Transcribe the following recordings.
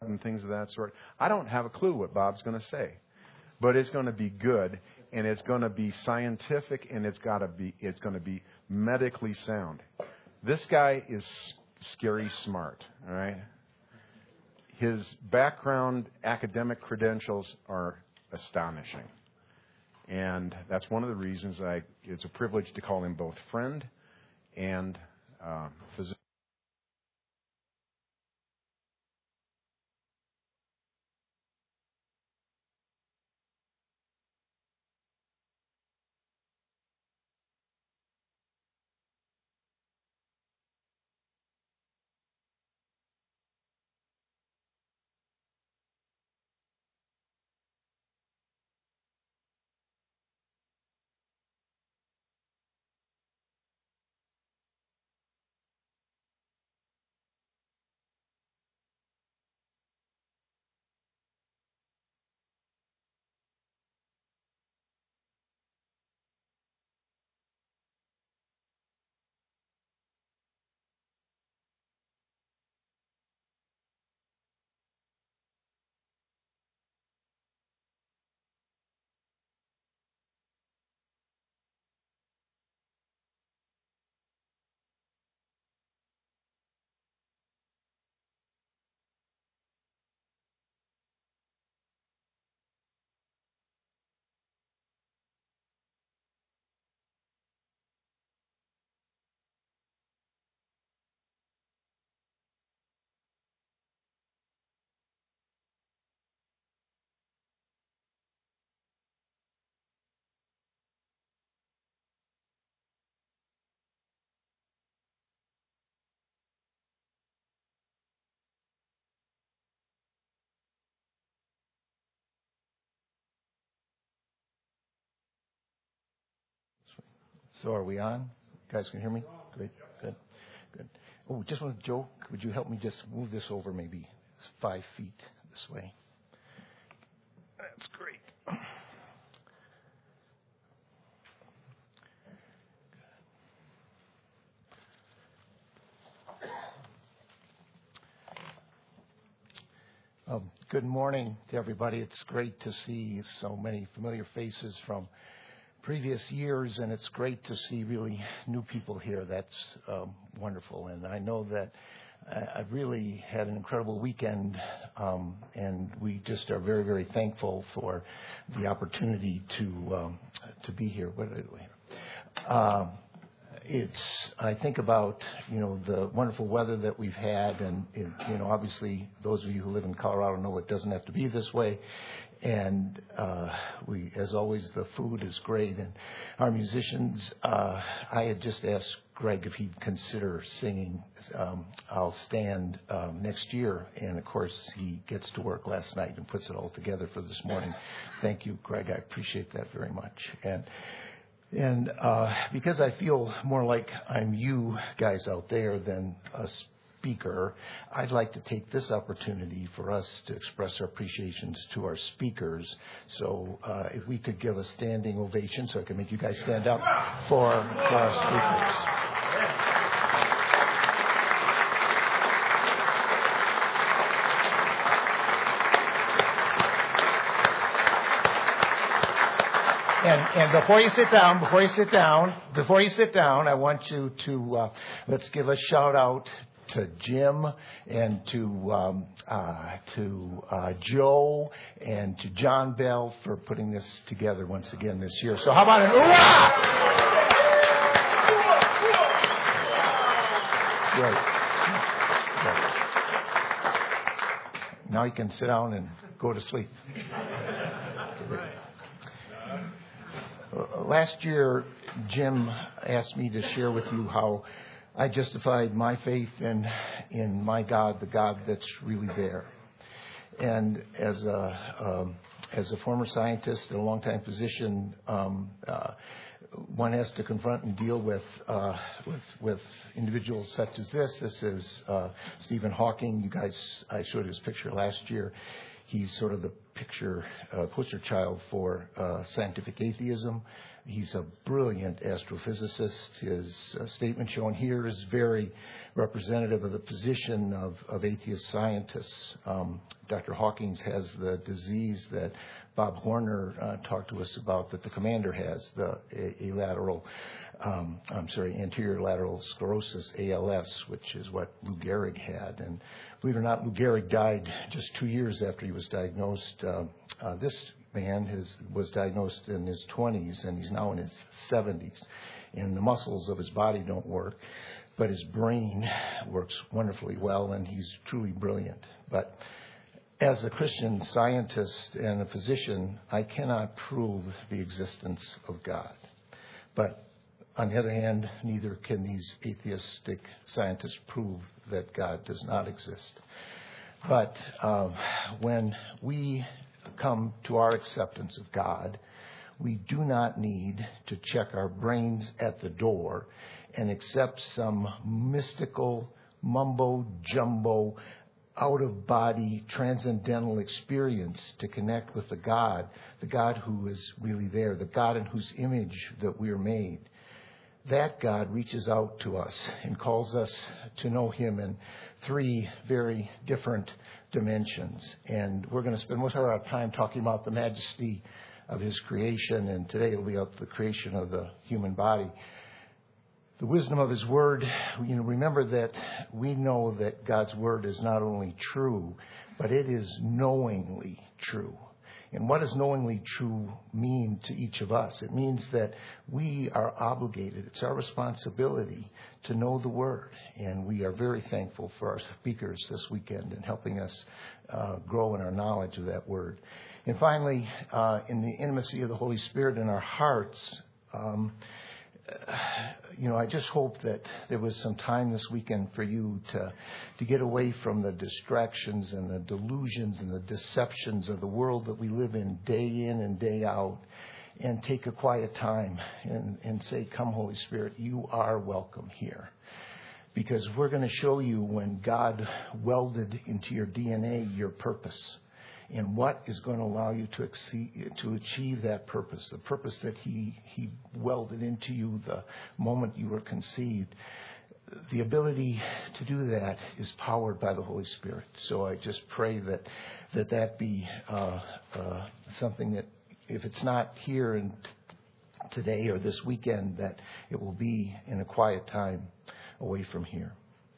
and things of that sort. I don't have a clue what Bob's going to say, but it's going to be good, and it's going to be scientific, and it's going to be medically sound. This guy is scary smart, all right? His background academic credentials are astonishing. And that's one of the reasons it's a privilege to call him both friend and physician. So are we on? You guys can hear me? Great. Good. Good. Oh, just want to, Joe, would you help me just move this over maybe 5 feet this way? That's great. Good morning to everybody. It's great to see so many familiar faces from previous years, and it's great to see really new people here. That's wonderful. And I know that I've really had an incredible weekend, and we just are very, very thankful for the opportunity to be here. I think about, the wonderful weather that we've had, and, obviously those of you who live in Colorado know it doesn't have to be this way. And as always, the food is great. And our musicians, I had just asked Greg if he'd consider singing I'll Stand next year. And, of course, he gets to work last night and puts it all together for this morning. Thank you, Greg. I appreciate that very much. And because I feel more like I'm you guys out there than a speaker, I'd like to take this opportunity for us to express our appreciations to our speakers. So if we could give a standing ovation so I can make you guys stand up for our speakers. And before you sit down, I want you to let's give a shout out to Jim and to Joe and to John Bell for putting this together once again this year. So how about an hoorah? Great. Now you can sit down and go to sleep. Last year, Jim asked me to share with you how I justified my faith in my God, the God that's really there. And as a former scientist and a longtime physician, one has to confront and deal with individuals such as this. This is Stephen Hawking. You guys, I showed his picture last year. He's sort of the poster child for scientific atheism. He's a brilliant astrophysicist. His statement shown here is very representative of the position of atheist scientists. Dr. Hawkins has the disease that Bob Horner talked to us about that the commander has, the anterior lateral sclerosis, ALS, which is what Lou Gehrig had. And believe it or not, Lou Gehrig died just 2 years after he was diagnosed. This man was diagnosed in his 20s, and he's now in his 70s. And the muscles of his body don't work, but his brain works wonderfully well, and he's truly brilliant. But as a Christian scientist and a physician, I cannot prove the existence of God. But on the other hand, neither can these atheistic scientists prove that God does not exist. But when we come to our acceptance of God, we do not need to check our brains at the door and accept some mystical, mumbo-jumbo, out-of-body, transcendental experience to connect with the God who is really there, the God in whose image that we are made. That God reaches out to us and calls us to know Him in 3 very different dimensions. And we're going to spend most of our time talking about the majesty of His creation, and today it'll be about the creation of the human body. The wisdom of His Word, remember that we know that God's Word is not only true, but it is knowingly true. And what does knowingly true mean to each of us? It means that we are obligated, it's our responsibility to know the Word. And we are very thankful for our speakers this weekend in helping us grow in our knowledge of that Word. And finally, in the intimacy of the Holy Spirit in our hearts, I just hope that there was some time this weekend for you to get away from the distractions and the delusions and the deceptions of the world that we live in day in and day out, and take a quiet time and say, "Come, Holy Spirit, you are welcome here." Because we're going to show you when God welded into your DNA your purpose, and what is going to allow you to achieve that purpose, the purpose that He welded into you the moment you were conceived. The ability to do that is powered by the Holy Spirit. So I just pray that be something that, if it's not here and today or this weekend, that it will be in a quiet time away from here.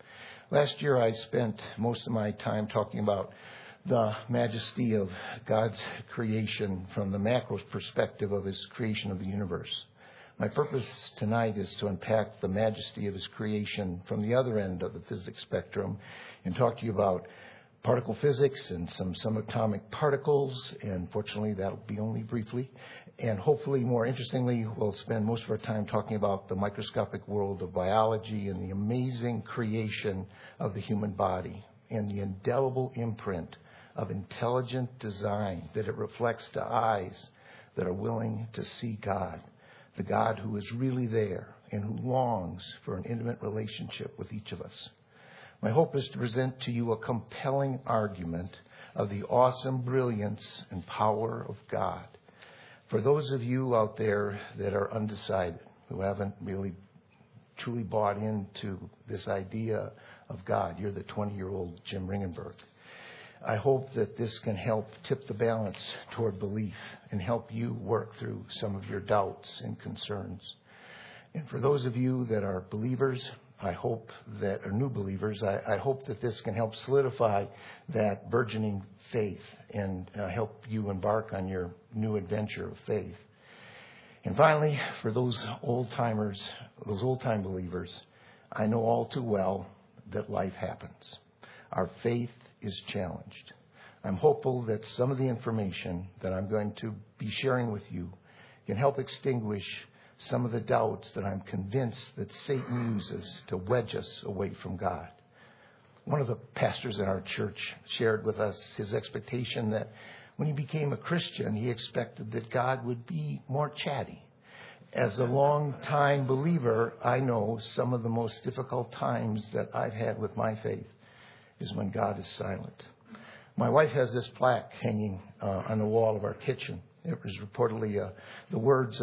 Last year I spent most of my time talking about the majesty of God's creation from the macro perspective of His creation of the universe. My purpose tonight is to unpack the majesty of His creation from the other end of the physics spectrum and talk to you about particle physics and some subatomic particles, and fortunately that'll be only briefly. And hopefully, more interestingly, we'll spend most of our time talking about the microscopic world of biology and the amazing creation of the human body and the indelible imprint of intelligent design that it reflects to eyes that are willing to see God, the God who is really there and who longs for an intimate relationship with each of us. My hope is to present to you a compelling argument of the awesome brilliance and power of God. For those of you out there that are undecided, who haven't really truly bought into this idea of God, you're the 20-year-old Jim Ringenberg. I hope that this can help tip the balance toward belief and help you work through some of your doubts and concerns. And for those of you that are believers, I hope that are new believers, I hope that this can help solidify that burgeoning faith and help you embark on your new adventure of faith. And finally, for those old-timers, those old-time believers, I know all too well that life happens. Our faith is challenged. I'm hopeful that some of the information that I'm going to be sharing with you can help extinguish some of the doubts that I'm convinced that Satan uses to wedge us away from God. One of the pastors in our church shared with us his expectation that when he became a Christian, he expected that God would be more chatty. As a long-time believer, I know some of the most difficult times that I've had with my faith is when God is silent. My wife has this plaque hanging on the wall of our kitchen, It was reportedly the words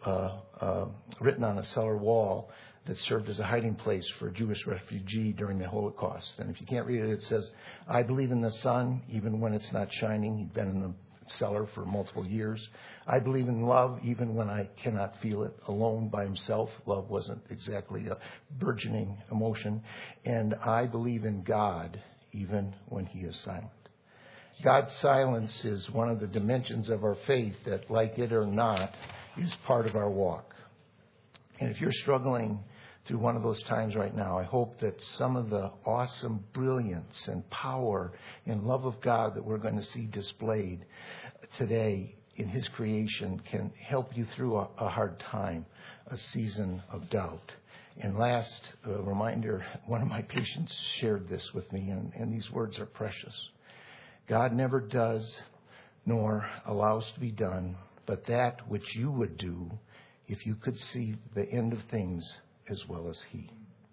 of written on a cellar wall that served as a hiding place for a Jewish refugee during the Holocaust. And if you can't read it, it says, "I believe in the sun, even when it's not shining." He'd been in the cellar for multiple years. "I believe in love, even when I cannot feel it." Alone by himself, love wasn't exactly a burgeoning emotion. "And I believe in God, even when he is silent." God's silence is one of the dimensions of our faith that, like it or not, is part of our walk. And if you're struggling through one of those times right now, I hope that some of the awesome brilliance and power and love of God that we're going to see displayed today in his creation can help you through a hard time, a season of doubt. And last, a reminder, one of my patients shared this with me, and these words are precious. God never does nor allows to be done, but that which you would do if you could see the end of things as well as he.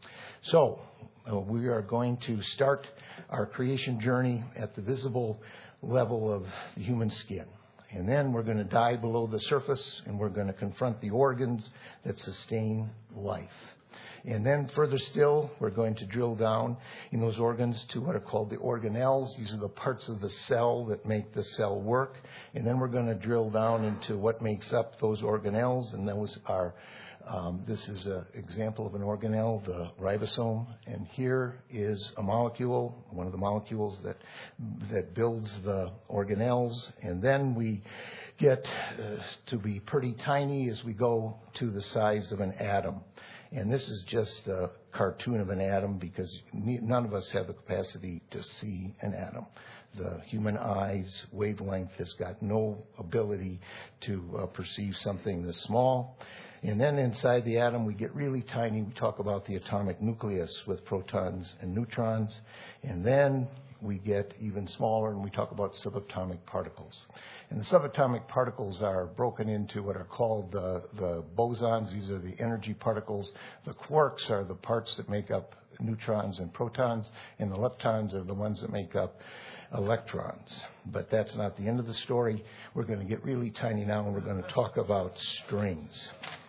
So we are going to start our creation journey at the visible level of the human skin. And then we're going to dive below the surface, and we're going to confront the organs that sustain life. And then further still, we're going to drill down in those organs to what are called the organelles. These are the parts of the cell that make the cell work. And then we're going to drill down into what makes up those organelles. And those are, this is an example of an organelle, the ribosome. And here is a molecule, one of the molecules that builds the organelles. And then we get to be pretty tiny as we go to the size of an atom. And this is just a cartoon of an atom because none of us have the capacity to see an atom. The human eye's wavelength has got no ability to perceive something this small. And then inside the atom, we get really tiny. We talk about the atomic nucleus with protons and neutrons. And then we get even smaller, and we talk about subatomic particles. And the subatomic particles are broken into what are called the bosons. These are the energy particles. The quarks are the parts that make up neutrons and protons, and the leptons are the ones that make up electrons. But that's not the end of the story. We're going to get really tiny now, and we're going to talk about strings.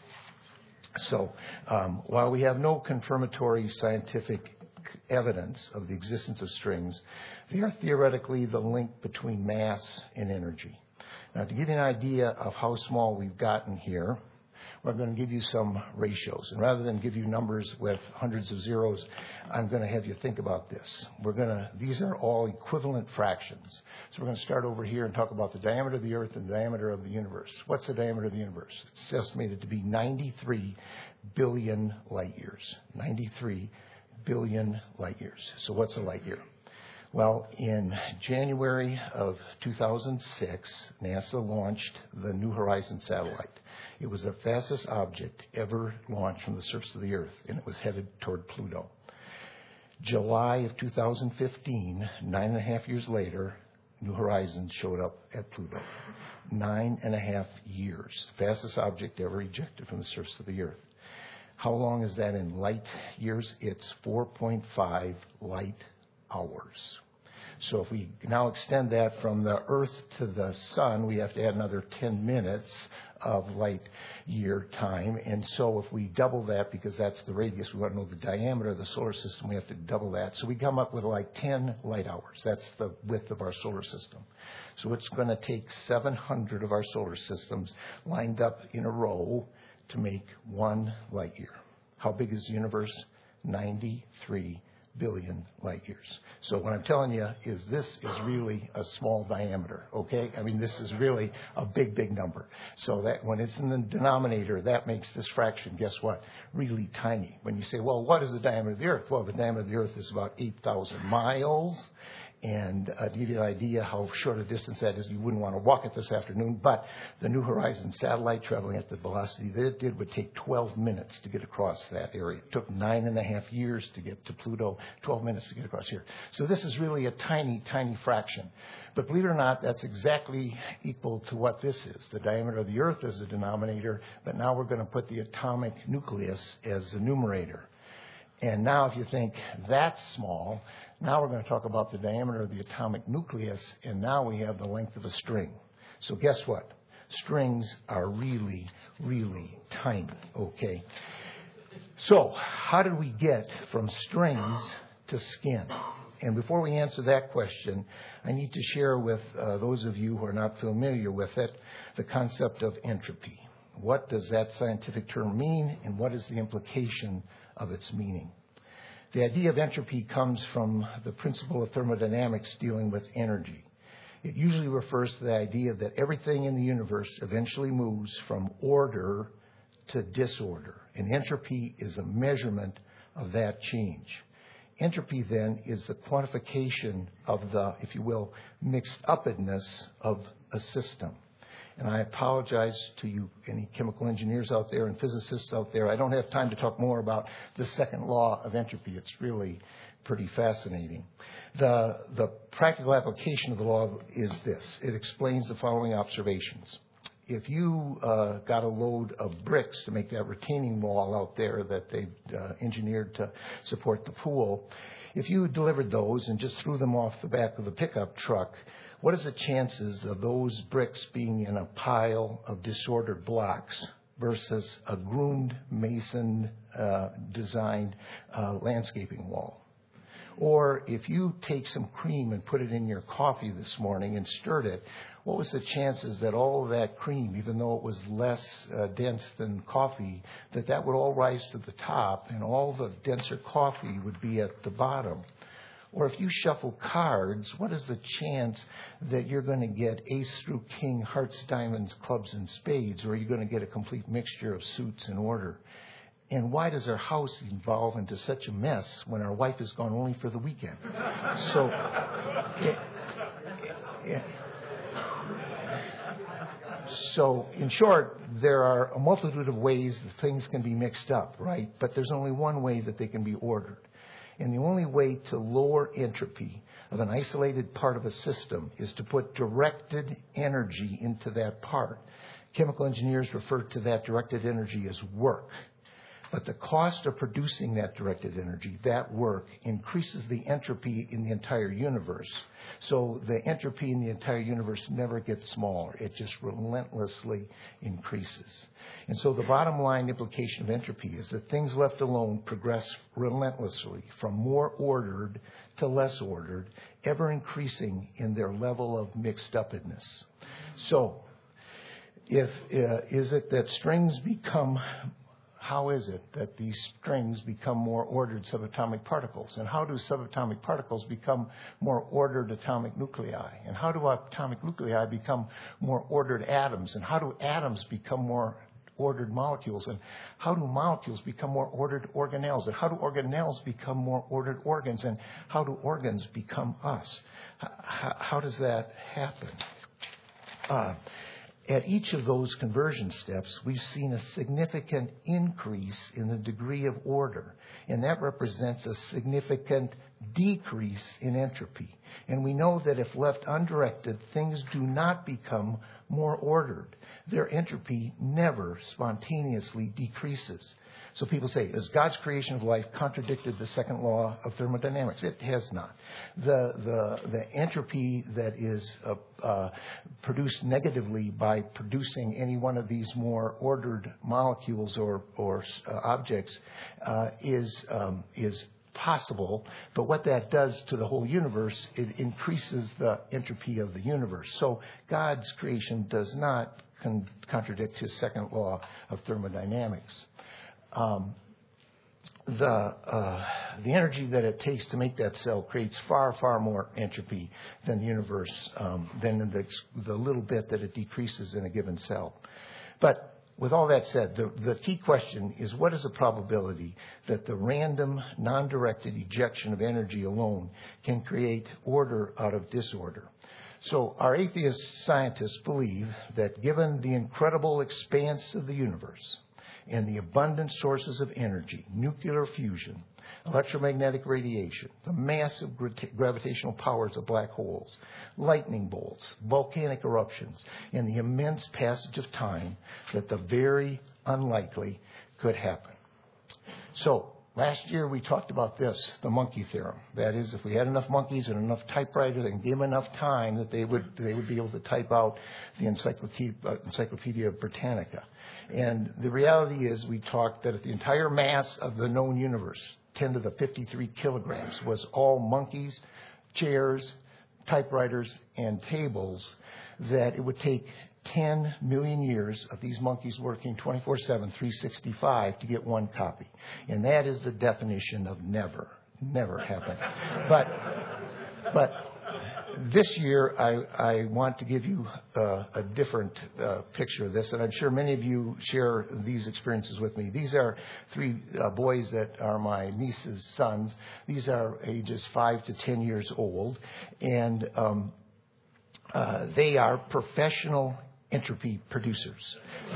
So while we have no confirmatory scientific evidence of the existence of strings, they are theoretically the link between mass and energy. Now, to give you an idea of how small we've gotten here, we're going to give you some ratios. And rather than give you numbers with hundreds of zeros, I'm going to have you think about this. These are all equivalent fractions. So we're going to start over here and talk about the diameter of the Earth and the diameter of the universe. What's the diameter of the universe? It's estimated to be 93 billion light years. 93 billion light years. So what's a light year? Well, in January of 2006, NASA launched the New Horizons satellite. It was the fastest object ever launched from the surface of the Earth, and it was headed toward Pluto. July of 2015, 9.5 years later, New Horizons showed up at Pluto. 9.5 years. Fastest object ever ejected from the surface of the Earth. How long is that in light years? It's 4.5 light hours. So if we now extend that from the Earth to the Sun, we have to add another 10 minutes of light year time. And so if we double that, because that's the radius, we want to know the diameter of the solar system, we have to double that. So we come up with like 10 light hours. That's the width of our solar system. So it's going to take 700 of our solar systems lined up in a row to make one light year. How big is the universe? 93 billion light years. So what I'm telling you is this is really a small diameter, okay? I mean, this is really a big, big number. So that when it's in the denominator, that makes this fraction, guess what? Really tiny. When you say, well, what is the diameter of the Earth? Well, the diameter of the Earth is about 8,000 miles. And to give you an idea how short a distance that is, you wouldn't want to walk it this afternoon. But the New Horizons satellite traveling at the velocity that it did would take 12 minutes to get across that area. It took 9.5 years to get to Pluto, 12 minutes to get across here. So this is really a tiny, tiny fraction. But believe it or not, that's exactly equal to what this is. The diameter of the Earth is the denominator, but now we're going to put the atomic nucleus as the numerator. And now if you think that's small, now we're going to talk about the diameter of the atomic nucleus, and now we have the length of a string. So guess what? Strings are really, really tiny, okay? So how did we get from strings to skin? And before we answer that question, I need to share with those of you who are not familiar with it the concept of entropy. What does that scientific term mean, and what is the implication of its meaning? The idea of entropy comes from the principle of thermodynamics dealing with energy. It usually refers to the idea that everything in the universe eventually moves from order to disorder. And entropy is a measurement of that change. Entropy, then, is the quantification of the, if you will, mixed-upness of a system. And I apologize to you, any chemical engineers out there and physicists out there. I don't have time to talk more about the second law of entropy. It's really pretty fascinating. The practical application of the law is this. It explains the following observations. If you got a load of bricks to make that retaining wall out there that they've engineered to support the pool, if you delivered those and just threw them off the back of the pickup truck, what is the chances of those bricks being in a pile of disordered blocks versus a groomed, masoned, designed landscaping wall? Or if you take some cream and put it in your coffee this morning and stirred it, what was the chances that all of that cream, even though it was less dense than coffee, that would all rise to the top and all the denser coffee would be at the bottom? Or if you shuffle cards, what is the chance that you're going to get ace through king, hearts, diamonds, clubs, and spades, or are you going to get a complete mixture of suits and order? And why does our house evolve into such a mess when our wife is gone only for the weekend? So, in short, there are a multitude of ways that things can be mixed up, right? But there's only one way that they can be ordered. And the only way to lower entropy of an isolated part of a system is to put directed energy into that part. Chemical engineers refer to that directed energy as work. But the cost of producing that directed energy, that work, increases the entropy in the entire universe. So the entropy in the entire universe never gets smaller. It just relentlessly increases. And so the bottom line implication of entropy is that things left alone progress relentlessly from more ordered to less ordered, ever increasing in their level of mixed-upness. So is it that strings become... How is it that these strings become more ordered subatomic particles? And how do subatomic particles become more ordered atomic nuclei? And how do atomic nuclei become more ordered atoms? And how do atoms become more ordered molecules? And how do molecules become more ordered organelles? And how do organelles become more ordered organs? And how do organs become us? How does that happen? At each of those conversion steps, we've seen a significant increase in the degree of order, and that represents a significant decrease in entropy. And we know that if left undirected, things do not become more ordered. Their entropy never spontaneously decreases. So people say, has God's creation of life contradicted the second law of thermodynamics? It has not. The entropy that is produced negatively by producing any one of these more ordered molecules or objects is possible, but what that does to the whole universe, it increases the entropy of the universe. So God's creation does not contradict his second law of thermodynamics. The energy that it takes to make that cell creates far, far more entropy than the universe, than the little bit that it decreases in a given cell. But with all that said, the key question is, what is the probability that the random, non-directed ejection of energy alone can create order out of disorder? So our atheist scientists believe that given the incredible expanse of the universe, and the abundant sources of energy, nuclear fusion, electromagnetic radiation, the massive gravitational powers of black holes, lightning bolts, volcanic eruptions, and the immense passage of time, that the very unlikely could happen. So last year we talked about this, the monkey theorem. That is, if we had enough monkeys and enough typewriters and gave them enough time, that they would be able to type out the Encyclopedia Britannica. And the reality is, we talked that if the entire mass of the known universe, 10 to the 53 kilograms, was all monkeys, chairs, typewriters, and tables, that it would take 10 million years of these monkeys working 24/7, 365 to get one copy. And that is the definition of never happen. But this year, I want to give you a different picture of this, and I'm sure many of you share these experiences with me. These are three boys that are my niece's sons. These are ages 5 to 10 years old, and they are professional entropy producers.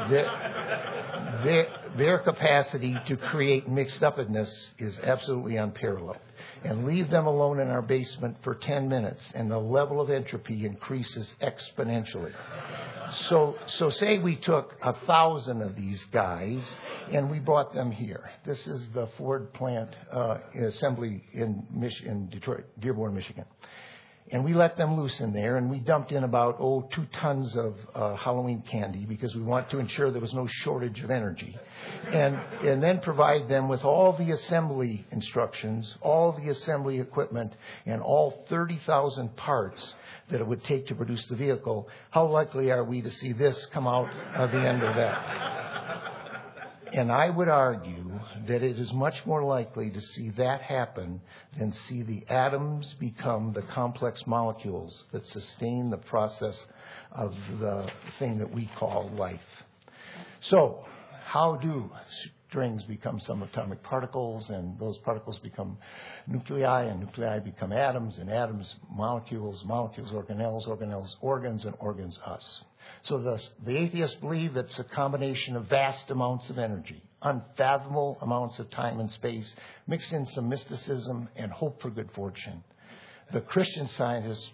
Their capacity to create mixed-upness is absolutely unparalleled. And leave them alone in our basement for 10 minutes, and the level of entropy increases exponentially. So say we took 1,000 of these guys, and we brought them here. This is the Ford plant assembly in Detroit, Dearborn, Michigan. And we let them loose in there, and we dumped in about 2 tons of Halloween candy, because we want to ensure there was no shortage of energy. And then provide them with all the assembly instructions, all the assembly equipment, and all 30,000 parts that it would take to produce the vehicle. How likely are we to see this come out of the end of that? And I would argue that it is much more likely to see that happen than see the atoms become the complex molecules that sustain the process of the thing that we call life. So, how do strings become subatomic particles, and those particles become nuclei, and nuclei become atoms, and atoms molecules, molecules organelles, organelles organs, and organs us? So the atheists believe that it's a combination of vast amounts of energy, unfathomable amounts of time and space, mixed in some mysticism and hope for good fortune. The Christian scientists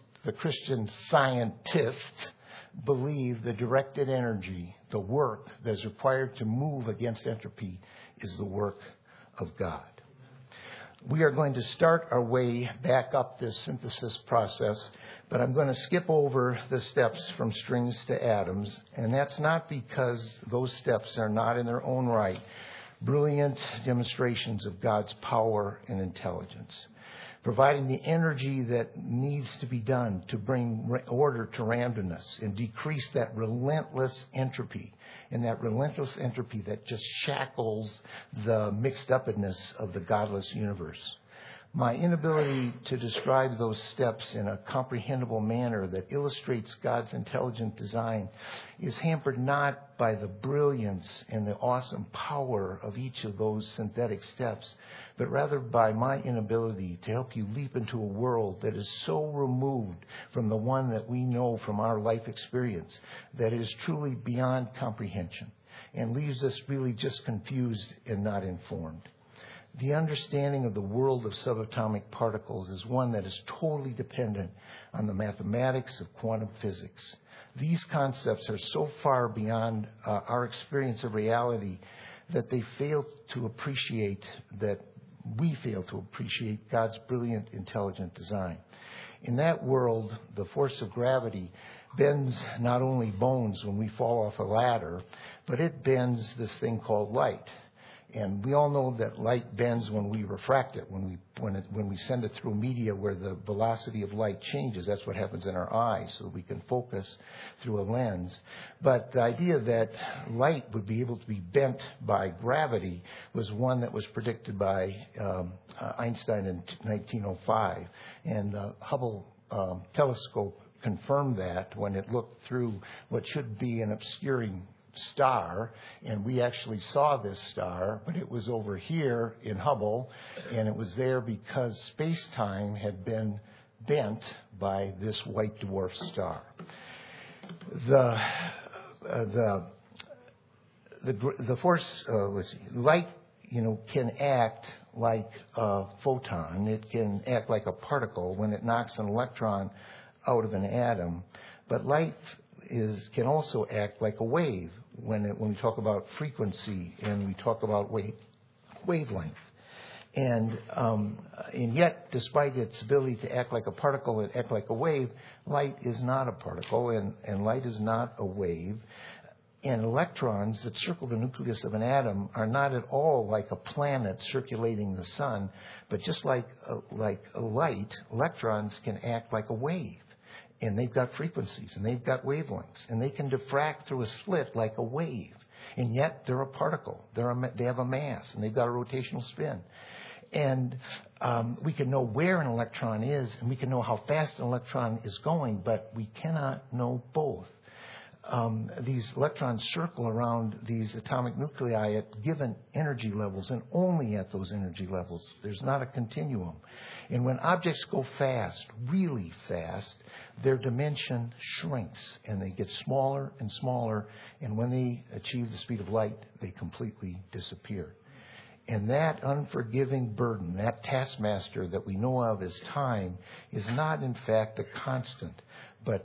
believe the directed energy, the work that is required to move against entropy, is the work of God. We are going to start our way back up this synthesis process, but I'm going to skip over the steps from strings to atoms, and that's not because those steps are not in their own right brilliant demonstrations of God's power and intelligence, providing the energy that needs to be done to bring order to randomness and decrease that relentless entropy, and that relentless entropy that just shackles the mixed-upness of the godless universe. My inability to describe those steps in a comprehensible manner that illustrates God's intelligent design is hampered not by the brilliance and the awesome power of each of those synthetic steps, but rather by my inability to help you leap into a world that is so removed from the one that we know from our life experience that it is truly beyond comprehension and leaves us really just confused and not informed. The understanding of the world of subatomic particles is one that is totally dependent on the mathematics of quantum physics. These concepts are so far beyond our experience of reality that we fail to appreciate God's brilliant, intelligent design. In that world, the force of gravity bends not only bones when we fall off a ladder, but it bends this thing called light. And we all know that light bends when we refract it, when we send it through media where the velocity of light changes. That's what happens in our eyes, so that we can focus through a lens. But the idea that light would be able to be bent by gravity was one that was predicted by Einstein in 1905. And the Hubble telescope confirmed that when it looked through what should be an obscuring star, and we actually saw this star, but it was over here in Hubble, and it was there because space-time had been bent by this white dwarf star. The force, light, can act like a photon. It can act like a particle when it knocks an electron out of an atom, but light can also act like a wave when we talk about frequency and we talk about wavelength. And yet, despite its ability to act like a particle and act like a wave, light is not a particle and light is not a wave. And electrons that circle the nucleus of an atom are not at all like a planet circulating the sun, but just like a light, electrons can act like a wave. And they've got frequencies, and they've got wavelengths, and they can diffract through a slit like a wave. And yet they're a particle. They have a mass, and they've got a rotational spin. And we can know where an electron is, and we can know how fast an electron is going, but we cannot know both. These electrons circle around these atomic nuclei at given energy levels, and only at those energy levels. There's not a continuum. And when objects go fast, really fast, their dimension shrinks, and they get smaller and smaller, and when they achieve the speed of light, they completely disappear. And that unforgiving burden, that taskmaster that we know of as time, is not in fact a constant, but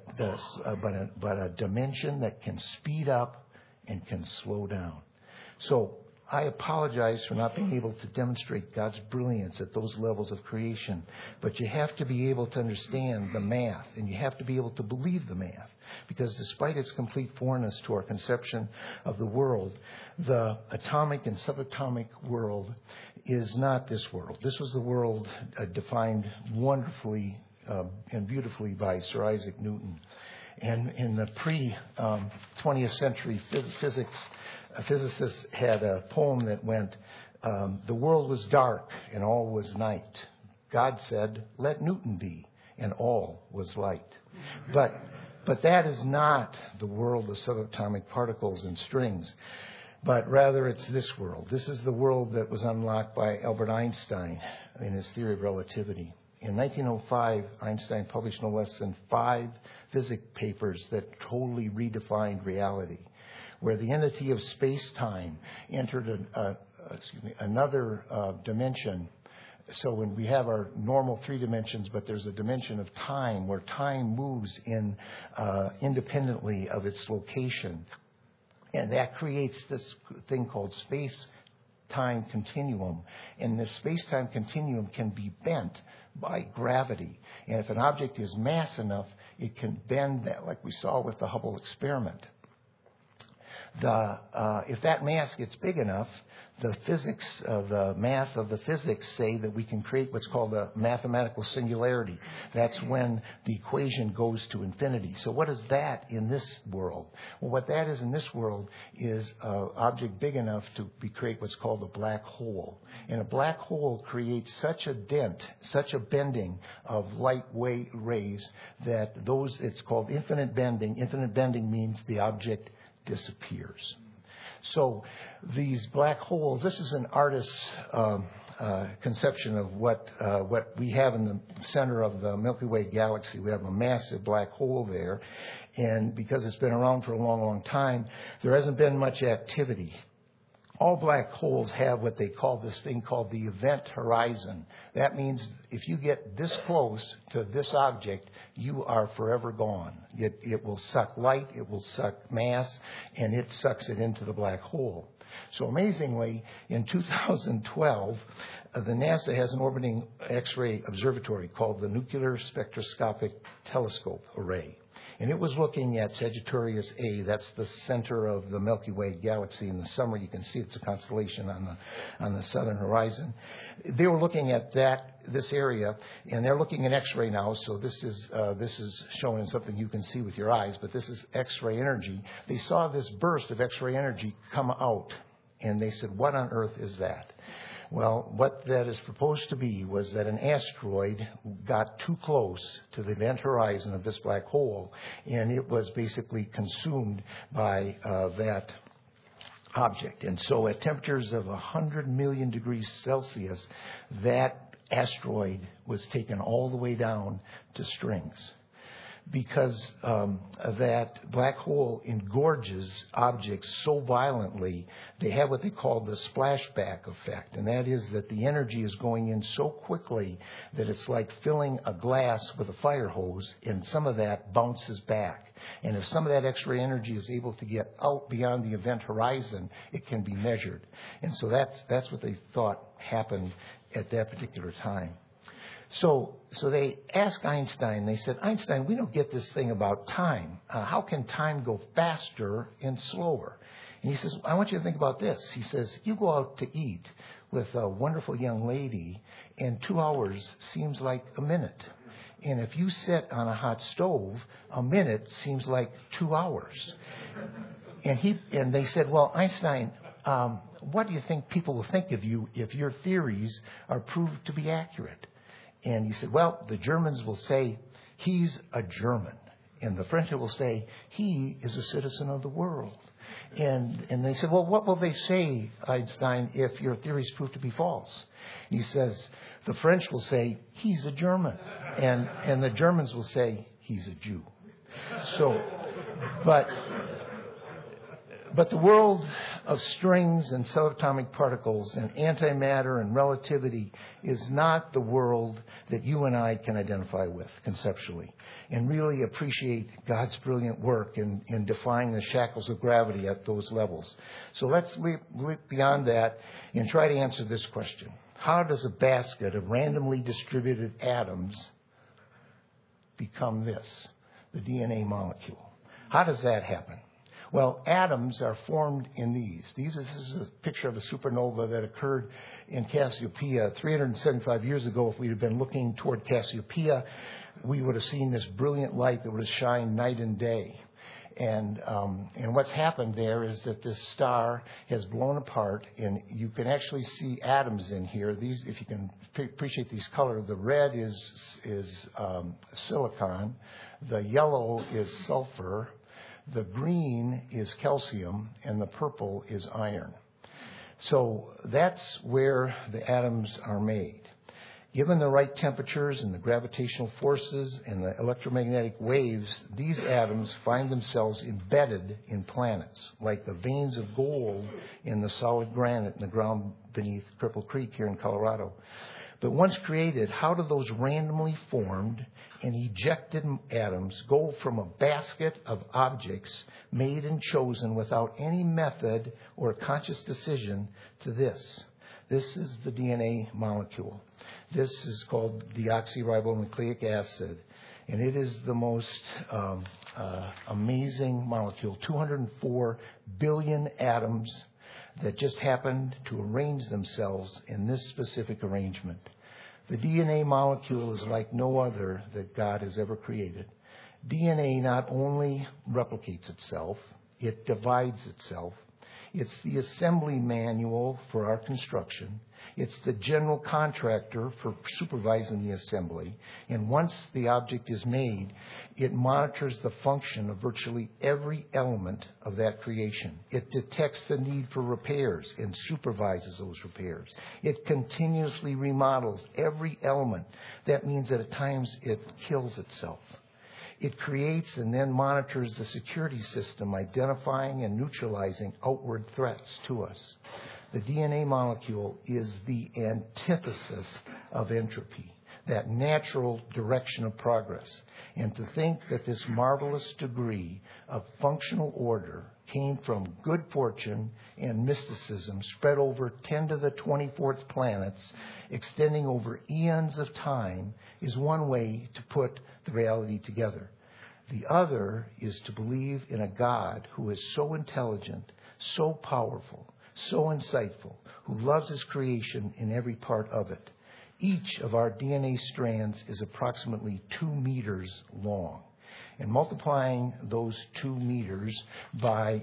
a dimension that can speed up and can slow down. So I apologize for not being able to demonstrate God's brilliance at those levels of creation, but you have to be able to understand the math, and you have to be able to believe the math, because despite its complete foreignness to our conception of the world, the atomic and subatomic world is not this world. This was the world defined wonderfully and beautifully by Sir Isaac Newton. And in the pre-20th century physicists had a poem that went, the world was dark and all was night. God said, let Newton be, and all was light. But that is not the world of subatomic particles and strings, but rather it's this world. This is the world that was unlocked by Albert Einstein in his theory of relativity. In 1905, Einstein published no less than 5 physics papers that totally redefined reality, where the entity of space-time entered another dimension. So when we have our normal 3 dimensions, but there's a dimension of time where time moves independently of its location. And that creates this thing called space-time continuum. And this space-time continuum can be bent by gravity. And if an object is mass enough, it can bend that, like we saw with the Hubble experiment. If that mass gets big enough, the math of the physics say that we can create what's called a mathematical singularity. That's when the equation goes to infinity. So what is that in this world? Well, what that is in this world is an object big enough to create what's called a black hole. And a black hole creates such a dent, such a bending of light rays that it's called infinite bending. Infinite bending means the object disappears. So these black holes, this is an artist's conception of what we have in the center of the Milky Way galaxy. We have a massive black hole there, and because it's been around for a long, long time, there hasn't been much activity. All black holes have what they call this thing called the event horizon. That means if you get this close to this object, you are forever gone. It will suck light, it will suck mass, and it sucks it into the black hole. So amazingly, in 2012, the NASA has an orbiting X-ray observatory called the Nuclear Spectroscopic Telescope Array. And it was looking at Sagittarius A. That's the center of the Milky Way galaxy. In the summer, you can see it's a constellation on the southern horizon. They were looking at this area, and they're looking at X-ray now. So this is shown in something you can see with your eyes, but this is X-ray energy. They saw this burst of X-ray energy come out, and they said, "What on earth is that?" Well, what that is proposed to be was that an asteroid got too close to the event horizon of this black hole, and it was basically consumed by that object. And so at temperatures of 100 million degrees Celsius, that asteroid was taken all the way down to strings. Because that black hole engorges objects so violently, they have what they call the splashback effect. And that is that the energy is going in so quickly that it's like filling a glass with a fire hose, and some of that bounces back. And if some of that X-ray energy is able to get out beyond the event horizon, it can be measured. And so that's what they thought happened at that particular time. So they asked Einstein, they said, Einstein, we don't get this thing about time. How can time go faster and slower? And he says, I want you to think about this. He says, you go out to eat with a wonderful young lady, and 2 hours seems like a minute. And if you sit on a hot stove, a minute seems like 2 hours. And they said, well, Einstein, what do you think people will think of you if your theories are proved to be accurate? And he said, well, the Germans will say, he's a German. And the French will say, he is a citizen of the world. And they said, well, what will they say, Einstein, if your theories prove to be false? And he says, the French will say, he's a German. And the Germans will say, he's a Jew. So, but the world of strings and subatomic particles and antimatter and relativity is not the world that you and I can identify with conceptually and really appreciate God's brilliant work in defying the shackles of gravity at those levels. So let's leap beyond that and try to answer this question. How does a basket of randomly distributed atoms become this, the DNA molecule? How does that happen? Well, atoms are formed in these. This is a picture of a supernova that occurred in Cassiopeia 375 years ago. If we had been looking toward Cassiopeia, we would have seen this brilliant light that would have shined night and day. And what's happened there is that this star has blown apart, and you can actually see atoms in here. These, if you can appreciate these colors, the red is silicon, the yellow is sulfur, the green is calcium, and the purple is iron. So that's where the atoms are made. Given the right temperatures and the gravitational forces and the electromagnetic waves, these atoms find themselves embedded in planets, like the veins of gold in the solid granite in the ground beneath Cripple Creek here in Colorado. But once created, how do those randomly formed and ejected atoms go from a basket of objects made and chosen without any method or conscious decision to this? This is the DNA molecule. This is called deoxyribonucleic acid, and it is the most amazing molecule, 204 billion atoms that just happened to arrange themselves in this specific arrangement. The DNA molecule is like no other that God has ever created. DNA not only replicates itself, it divides itself. It's the assembly manual for our construction. It's the general contractor for supervising the assembly. And once the object is made, it monitors the function of virtually every element of that creation. It detects the need for repairs and supervises those repairs. It continuously remodels every element. That means that at times it kills itself. It creates and then monitors the security system, identifying and neutralizing outward threats to us. The DNA molecule is the antithesis of entropy, that natural direction of progress. And to think that this marvelous degree of functional order came from good fortune and mysticism spread over 10 to the 24th planets, extending over eons of time, is one way to put the reality together. The other is to believe in a God who is so intelligent, so powerful, so insightful, who loves his creation in every part of it. Each of our DNA strands is approximately 2 meters long. And multiplying those 2 meters by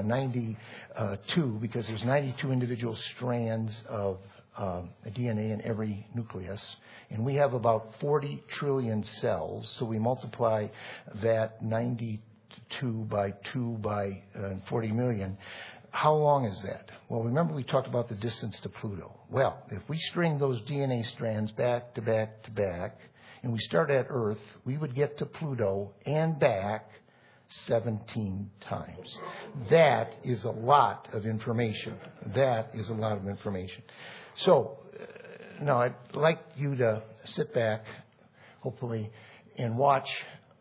92, because there's 92 individual strands of DNA in every nucleus, and we have about 40 trillion cells, so we multiply that 92 by 2 by 40 million. How long is that? Well, remember we talked about the distance to Pluto. Well, if we string those DNA strands back to back to back, and we start at Earth, we would get to Pluto and back 17 times. That is a lot of information. That is a lot of information. So, now I'd like you to sit back, hopefully, and watch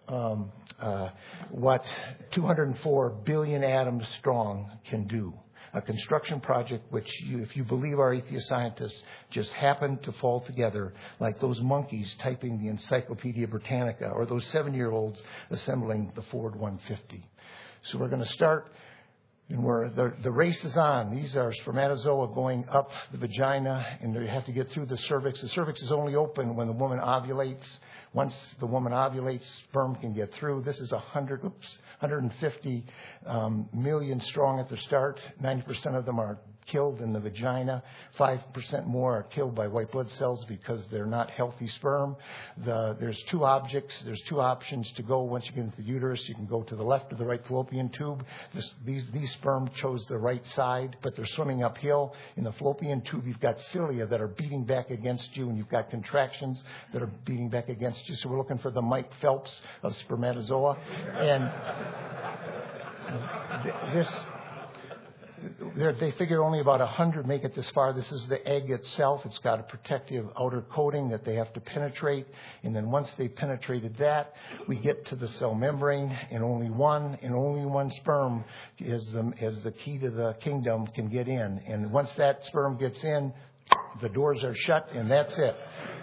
what 204 billion atoms strong can do. a construction project which, if you believe our atheist scientists, just happened to fall together like those monkeys typing the Encyclopedia Britannica or those 7-year-olds assembling the Ford 150. So we're going to start, and the race is on. These are spermatozoa going up the vagina, and they have to get through the cervix. The cervix is only open when the woman ovulates. Once the woman ovulates, sperm can get through. This is 150 million strong at the start. 90% of them are killed in the vagina. 5% more are killed by white blood cells because they're not healthy sperm. There's two options to go once you get into the uterus. You can go to the left or the right fallopian tube. These sperm chose the right side, but they're swimming uphill. In the fallopian tube, you've got cilia that are beating back against you, and you've got contractions that are beating back against you. So we're looking for the Mike Phelps of spermatozoa. And they figure only about 100 make it this far. This is the egg itself. It's got a protective outer coating that they have to penetrate. And then once they've penetrated that, we get to the cell membrane, and only one sperm is the key to the kingdom can get in. And once that sperm gets in, the doors are shut, and that's it.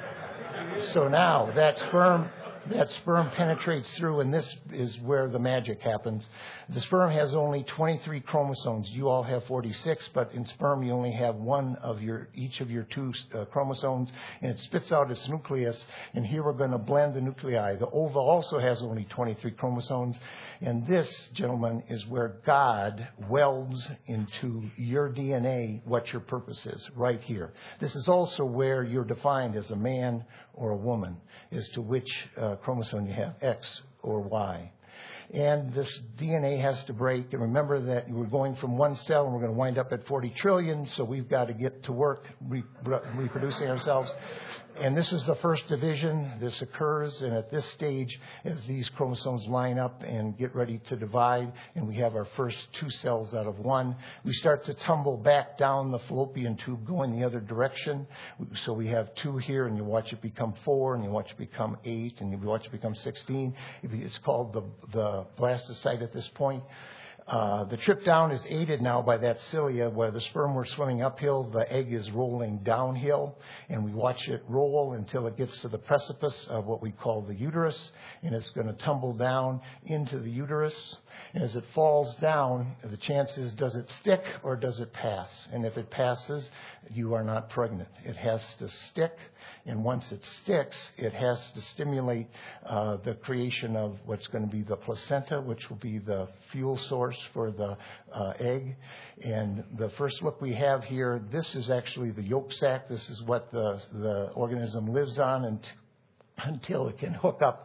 So now that sperm penetrates through, and this is where the magic happens. The sperm has only 23 chromosomes. You all have 46, but in sperm you only have one of each of your two chromosomes, and it spits out its nucleus. And here we're going to blend the nuclei. The ova also has only 23 chromosomes, and this, gentlemen, is where God welds into your DNA what your purpose is, right here. This is also where you're defined as a man or a woman, as to which chromosome you have, X or Y. And this DNA has to break. And remember that we're going from one cell, and we're going to wind up at 40 trillion, so we've got to get to work reproducing ourselves. And this is the first division. This occurs, and at this stage, as these chromosomes line up and get ready to divide, and we have our first two cells out of one, we start to tumble back down the fallopian tube going the other direction. So we have 2 here, and you watch it become 4, and you watch it become 8, and you watch it become 16. It's called the blastocyte at this point. The trip down is aided now by that cilia where the sperm were swimming uphill, the egg is rolling downhill, and we watch it roll until it gets to the precipice of what we call the uterus, and it's going to tumble down into the uterus. And as it falls down, the chance is, does it stick or does it pass? And if it passes, you are not pregnant. It has to stick. And once it sticks, it has to stimulate the creation of what's going to be the placenta, which will be the fuel source for the egg. And the first look we have here, this is actually the yolk sac. This is what the organism lives on until it can hook up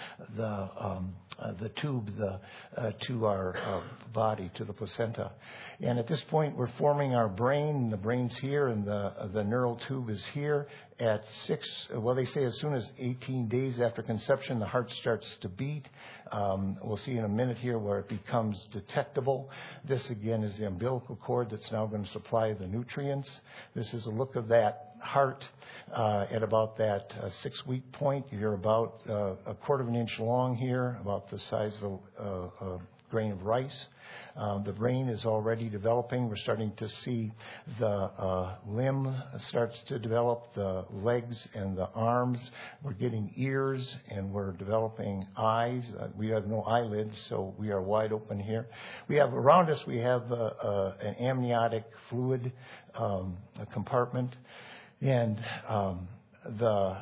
the tube to our body, to the placenta. And at this point, we're forming our brain. The brain's here, and the neural tube is here. At they say as soon as 18 days after conception, the heart starts to beat. We'll see in a minute here where it becomes detectable. This, again, is the umbilical cord that's now going to supply the nutrients. This is a look of that heart at about that 6-week point. You're about a quarter of an inch long here, about the size of a grain of rice. The brain is already developing. We're starting to see the limb starts to develop, the legs and the arms. We're getting ears, and we're developing eyes. We have no eyelids, so we are wide open here. Around us, we have an amniotic fluid compartment. And the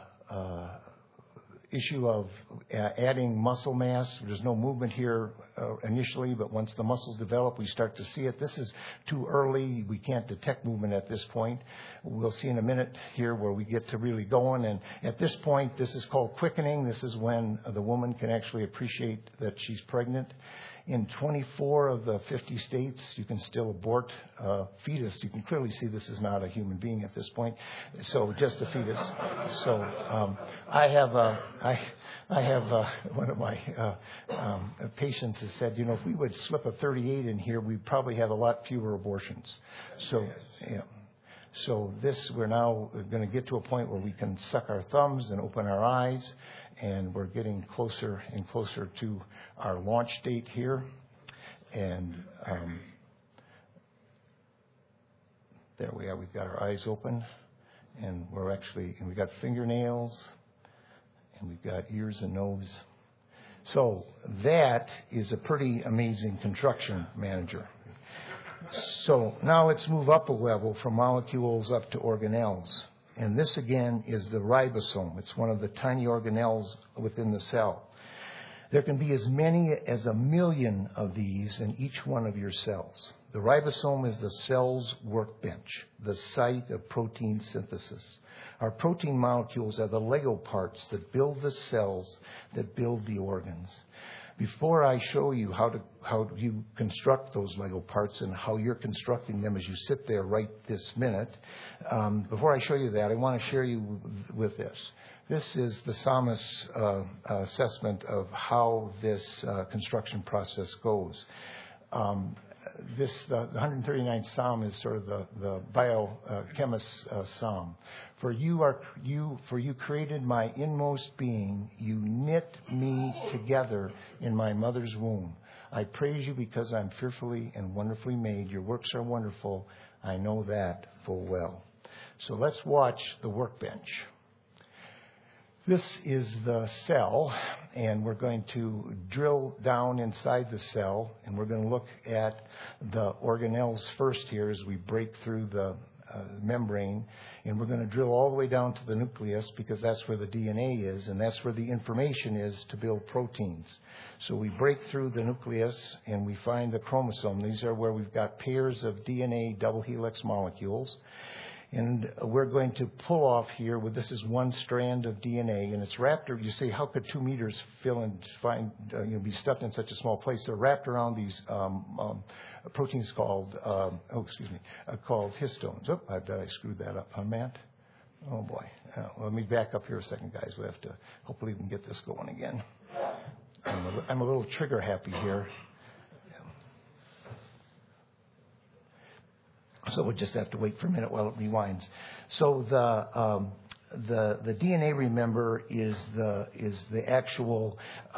issue of adding muscle mass, there's no movement here initially, but once the muscles develop, we start to see it. This is too early. We can't detect movement at this point. We'll see in a minute here where we get to really going. And at this point, this is called quickening. This is when the woman can actually appreciate that she's pregnant. In 24 of the 50 states, you can still abort a fetus. You can clearly see this is not a human being at this point, so just a fetus. So I have one of my patients has said, if we would slip a 38 in here, we'd probably have a lot fewer abortions. So, yeah. So we're now going to get to a point where we can suck our thumbs and open our eyes, and we're getting closer and closer to our launch date here. And There we are. We've got our eyes open, and we've got fingernails, and we've got ears and nose. So that is a pretty amazing construction manager. So now let's move up a level from molecules up to organelles. And this again is the ribosome. It's one of the tiny organelles within the cell. There can be as many as 1 million of these in each one of your cells. The ribosome is the cell's workbench, the site of protein synthesis. Our protein molecules are the Lego parts that build the cells, that build the organs. Before I show you how you construct those Lego parts and how you're constructing them as you sit there right this minute, before I show you that, I want to share you with this. This is the psalmist's assessment of how this construction process goes. The 139th Psalm is sort of the biochemist's psalm. For you created my inmost being. You knit me together in my mother's womb. I praise you because I'm fearfully and wonderfully made. Your works are wonderful. I know that full well. So let's watch the workbench. This is the cell, and we're going to drill down inside the cell, and we're going to look at the organelles first here as we break through the membrane, and we're going to drill all the way down to the nucleus because that's where the DNA is, and that's where the information is to build proteins. So we break through the nucleus, and we find the chromosome. These are where we've got pairs of DNA double helix molecules. And we're going to pull off here this is one strand of DNA, and it's wrapped. You say, how could 2 meters be stuffed in such a small place? They're wrapped around these proteins called histones. Oh, I screwed that up, huh, Matt? Oh boy. Let me back up here a second, guys. We have to. Hopefully, we can get this going again. I'm a little trigger happy here. So we'll just have to wait for a minute while it rewinds. So the DNA, remember, is the actual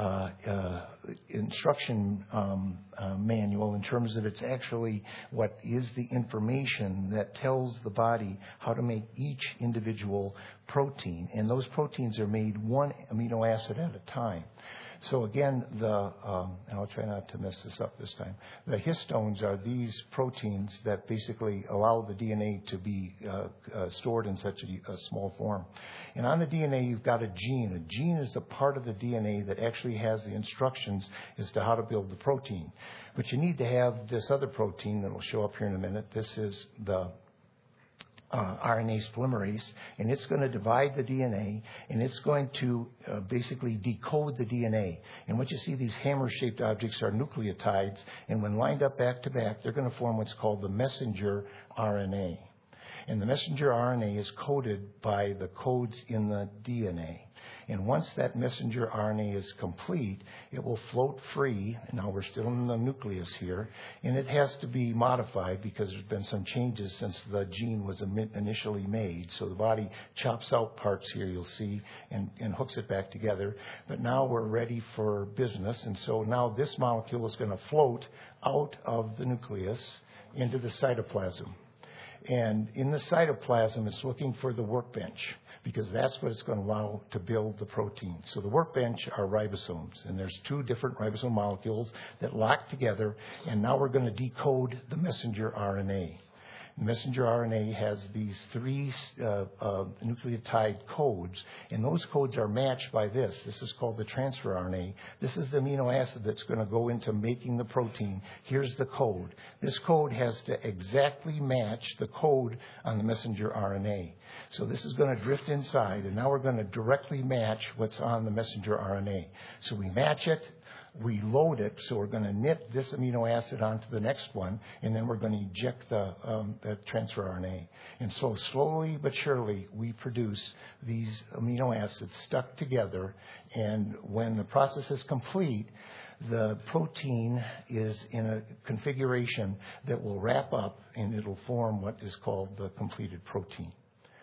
instruction manual in terms of it's actually what is the information that tells the body how to make each individual protein. And those proteins are made one amino acid at a time. So again, and I'll try not to mess this up this time, the histones are these proteins that basically allow the DNA to be stored in such a small form. And on the DNA, you've got a gene. A gene is the part of the DNA that actually has the instructions as to how to build the protein. But you need to have this other protein that will show up here in a minute. This is the RNase polymerase, and it's going to divide the DNA, and it's going to basically decode the DNA. And what you see, these hammer-shaped objects are nucleotides, and when lined up back to back, they're going to form what's called the messenger RNA. And the messenger RNA is coded by the codes in the DNA. And once that messenger RNA is complete, it will float free. Now we're still in the nucleus here, and it has to be modified because there's been some changes since the gene was initially made. So the body chops out parts here, you'll see, and hooks it back together. But now we're ready for business, and so now this molecule is going to float out of the nucleus into the cytoplasm. And in the cytoplasm, it's looking for the workbench, because that's what it's going to allow to build the protein. So the workbench are ribosomes, and there's 2 different ribosome molecules that lock together, and now we're going to decode the messenger RNA. The messenger RNA has these 3 nucleotide codes, and those codes are matched by this. This is called the transfer RNA. This is the amino acid that's going to go into making the protein. Here's the code. This code has to exactly match the code on the messenger RNA. So this is going to drift inside, and now we're going to directly match what's on the messenger RNA. So we match it. We load it, so we're going to knit this amino acid onto the next one, and then we're going to eject the transfer RNA. And so slowly but surely, we produce these amino acids stuck together, and when the process is complete, the protein is in a configuration that will wrap up, and it'll form what is called the completed protein.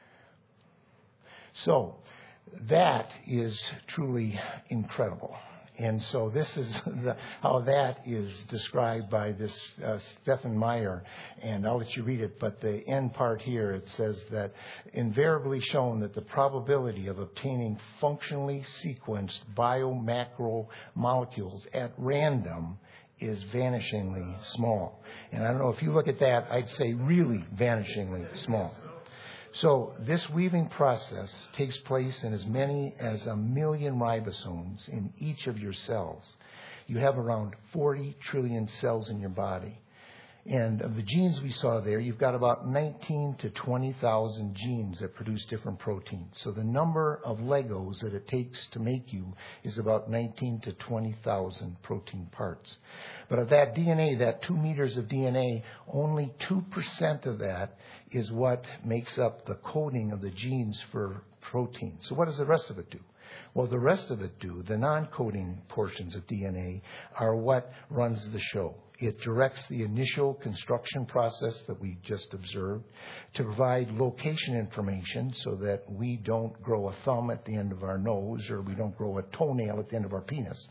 So that is truly incredible. And so this is how that is described by this Stephen Meyer. And I'll let you read it, but the end part here, it says that invariably shown that the probability of obtaining functionally sequenced biomacromolecules at random is vanishingly small. And I don't know, if you look at that, I'd say really vanishingly small. So this weaving process takes place in as many as 1 million ribosomes in each of your cells. You have around 40 trillion cells in your body. And of the genes we saw there, you've got about 19 to 20,000 genes that produce different proteins. So the number of Legos that it takes to make you is about 19 to 20,000 protein parts. But of that DNA, that 2 meters of DNA, only 2% of that is what makes up the coding of the genes for protein. So what does the rest of it do? Well, the rest of it do, the non-coding portions of DNA, are what runs the show. It directs the initial construction process that we just observed to provide location information so that we don't grow a thumb at the end of our nose or we don't grow a toenail at the end of our penis.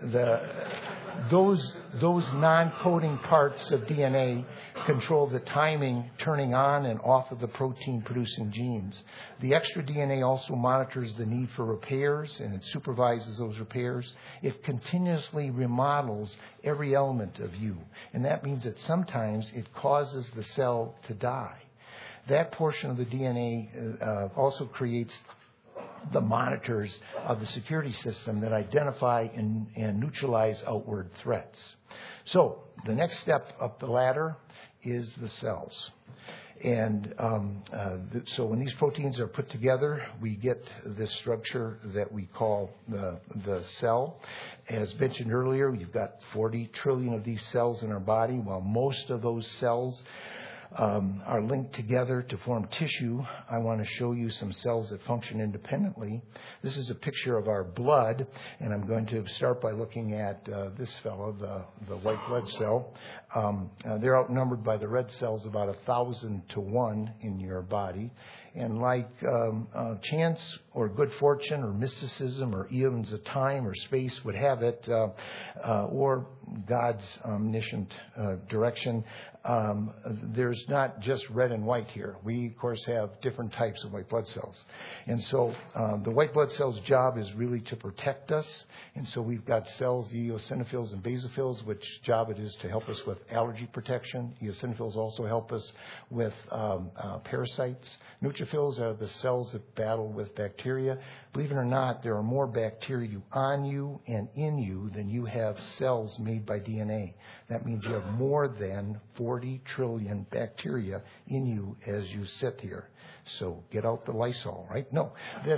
Those non-coding parts of DNA control the timing turning on and off of the protein-producing genes. The extra DNA also monitors the need for repairs, and it supervises those repairs. It continuously remodels every element of you. And that means that sometimes it causes the cell to die. That portion of the DNA also creates the monitors of the security system that identify and neutralize outward threats. So the next step up the ladder is the cells. And so when these proteins are put together, we get this structure that we call the cell. As mentioned earlier, you've got 40 trillion of these cells in our body. While most of those cells are linked together to form tissue, I want to show you some cells that function independently. This is a picture of our blood, and I'm going to start by looking at this fellow, the white blood cell. They're outnumbered by the red cells about 1,000 to 1 in your body. And like chance or good fortune or mysticism or eons of time or space would have it, or God's omniscient direction, there's not just red and white here. We, of course, have different types of white blood cells. And so the white blood cell's job is really to protect us. And so we've got cells, the eosinophils and basophils, which job it is to help us with allergy protection. Eosinophils also help us with parasites. Neutrophils are the cells that battle with bacteria. Believe it or not, there are more bacteria on you and in you than you have cells made by DNA. That means you have more than 40 trillion bacteria in you as you sit here. So get out the Lysol, right? No,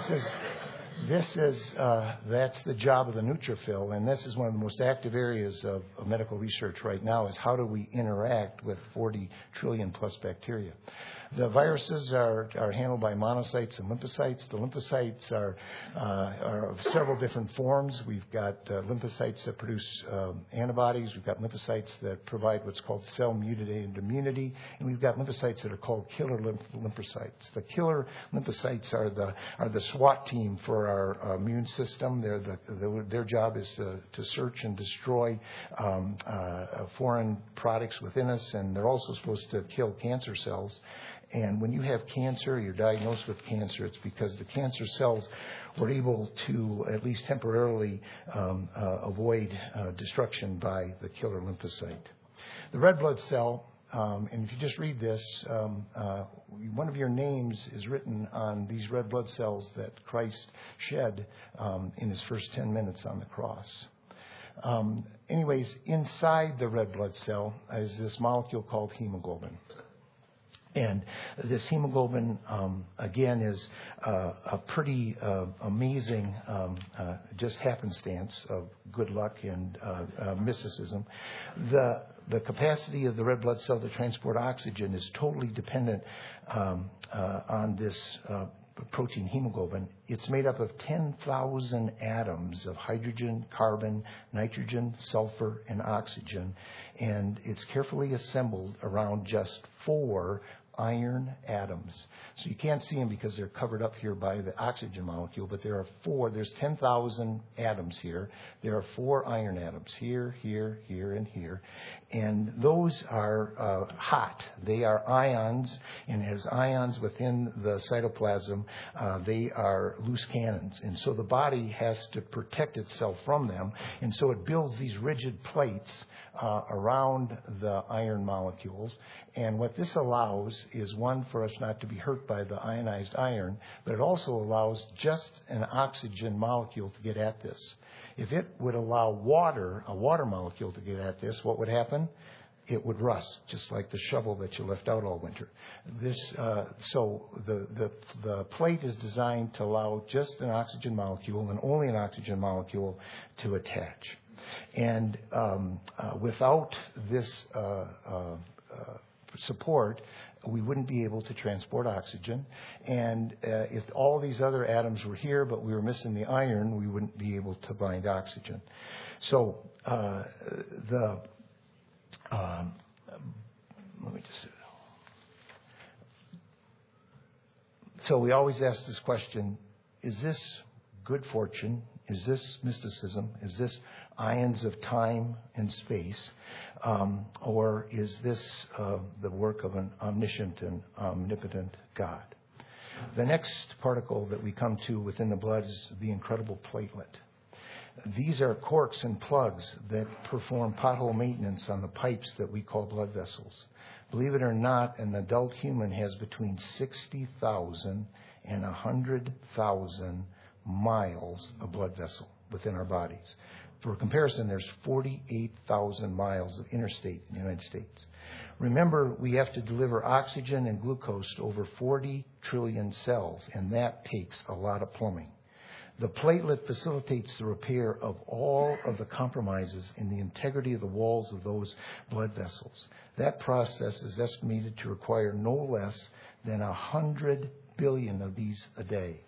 that's the job of the neutrophil, and this is one of the most active areas of medical research right now, is how do we interact with 40 trillion plus bacteria. The viruses are handled by monocytes and lymphocytes. The lymphocytes are of several different forms. We've got lymphocytes that produce antibodies. We've got lymphocytes that provide what's called cell-mediated immunity, and we've got lymphocytes that are called killer lymphocytes. The killer lymphocytes are the SWAT team for our immune system. Their job is to search and destroy foreign products within us, and they're also supposed to kill cancer cells. And when you have cancer, you're diagnosed with cancer, it's because the cancer cells were able to, at least temporarily, avoid destruction by the killer lymphocyte. The red blood cell, and if you just read this, one of your names is written on these red blood cells that Christ shed in his first 10 minutes on the cross. Anyways, inside the red blood cell is this molecule called hemoglobin. And this hemoglobin, again, is a pretty amazing just happenstance of good luck and mysticism. The capacity of the red blood cell to transport oxygen is totally dependent on this protein hemoglobin. It's made up of 10,000 atoms of hydrogen, carbon, nitrogen, sulfur, and oxygen. And it's carefully assembled around just 4 iron atoms. So you can't see them because they're covered up here by the oxygen molecule, but there's 10,000 atoms here. There are 4 iron atoms, here, here, here, and here. And those are hot. They are ions, and as ions within the cytoplasm, they are loose cannons. And so the body has to protect itself from them, and so it builds these rigid plates around the iron molecules. And what this allows is, one, for us not to be hurt by the ionized iron, but it also allows just an oxygen molecule to get at this. If it would allow a water molecule to get at this, what would happen? It would rust, just like the shovel that you left out all winter. So the plate is designed to allow just an oxygen molecule, and only an oxygen molecule, to attach. And without this support, we wouldn't be able to transport oxygen. And if all these other atoms were here, but we were missing the iron, we wouldn't be able to bind oxygen. So So we always ask this question: is this good fortune? Is this mysticism? Is this ions of time and space? Or is this the work of an omniscient and omnipotent God? The next particle that we come to within the blood is the incredible platelet. These are corks and plugs that perform pothole maintenance on the pipes that we call blood vessels. Believe it or not, an adult human has between 60,000 and 100,000 miles of blood vessel within our bodies. For comparison, there's 48,000 miles of interstate in the United States. Remember, we have to deliver oxygen and glucose to over 40 trillion cells, and that takes a lot of plumbing. The platelet facilitates the repair of all of the compromises in the integrity of the walls of those blood vessels. That process is estimated to require no less than 100 billion of these a day.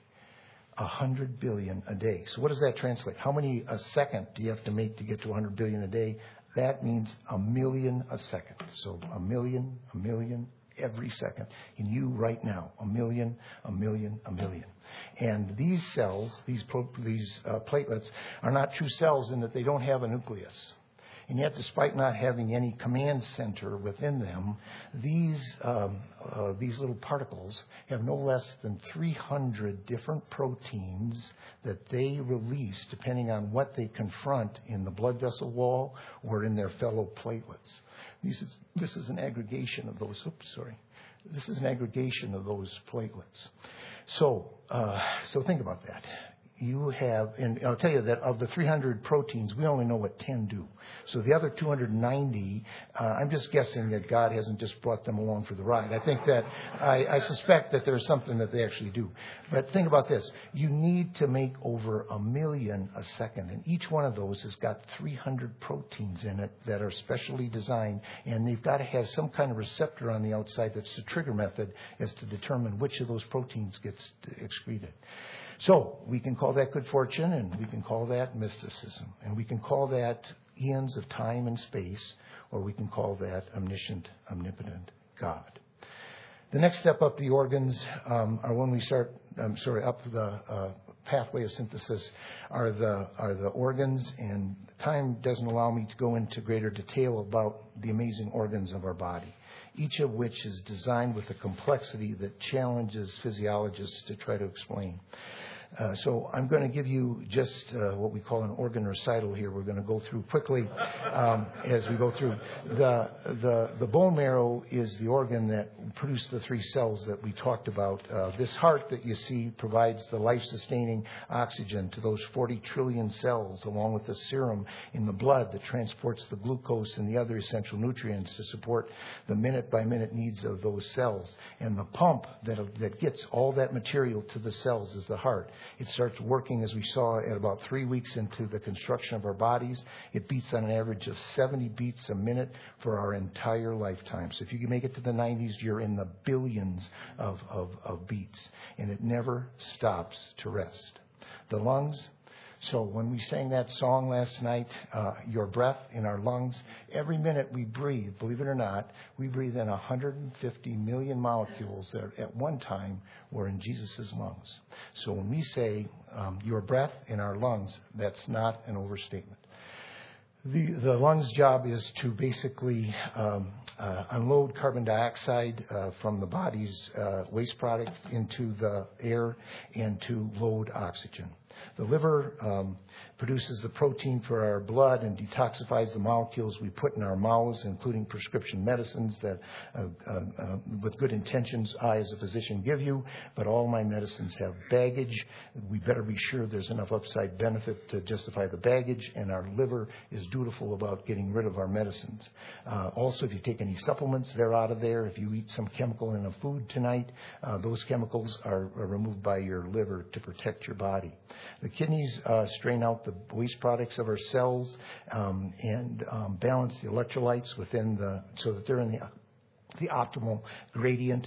100 billion a day. So what does that translate? How many a second do you have to make to get to 100 billion a day? That means 1 million a second. So 1 million every second. And you right now, 1 million, 1 million, 1 million. And these cells, these platelets, are not true cells in that they don't have a nucleus. And yet, despite not having any command center within them, these little particles have no less than 300 different proteins that they release depending on what they confront in the blood vessel wall or in their fellow platelets. This is an aggregation of those. This is an aggregation of those platelets. So think about that. You have, and I'll tell you that of the 300 proteins, we only know what 10 do. So the other 290, I'm just guessing that God hasn't just brought them along for the ride. I think that, I suspect that there's something that they actually do. But think about this. You need to make over 1 million a second. And each one of those has got 300 proteins in it that are specially designed. And they've got to have some kind of receptor on the outside that's the trigger method as to determine which of those proteins gets excreted. So we can call that good fortune, and we can call that mysticism, and we can call that eons of time and space, or we can call that omniscient, omnipotent God. The next step up the organs are when we start, up the pathway of synthesis are the organs, and time doesn't allow me to go into greater detail about the amazing organs of our body, each of which is designed with a complexity that challenges physiologists to try to explain. So I'm going to give you just what we call an organ recital here. We're going to go through quickly as we go through. The bone marrow is the organ that produced the 3 cells that we talked about. This heart that you see provides the life-sustaining oxygen to those 40 trillion cells, along with the serum in the blood that transports the glucose and the other essential nutrients to support the minute-by-minute needs of those cells. And the pump that gets all that material to the cells is the heart. It starts working, as we saw, at about 3 weeks into the construction of our bodies. It beats on an average of 70 beats a minute for our entire lifetime. So if you can make it to the 90s, you're in the billions of beats. And it never stops to rest. The lungs. So when we sang that song last night, Your Breath in Our Lungs, every minute we breathe, believe it or not, we breathe in 150 million molecules that at one time were in Jesus' lungs. So when we say your breath in our lungs, that's not an overstatement. The lungs' job is to basically unload carbon dioxide from the body's waste product into the air and to load oxygen. The liver produces the protein for our blood and detoxifies the molecules we put in our mouths, including prescription medicines that, with good intentions, I as a physician give you, but all my medicines have baggage. We better be sure there's enough upside benefit to justify the baggage, and our liver is dutiful about getting rid of our medicines. Also, if you take any supplements, they're out of there. If you eat some chemical in a food tonight, those chemicals are removed by your liver to protect your body. The kidneys strain out the waste products of our cells and balance the electrolytes within so that they're in the optimal gradient.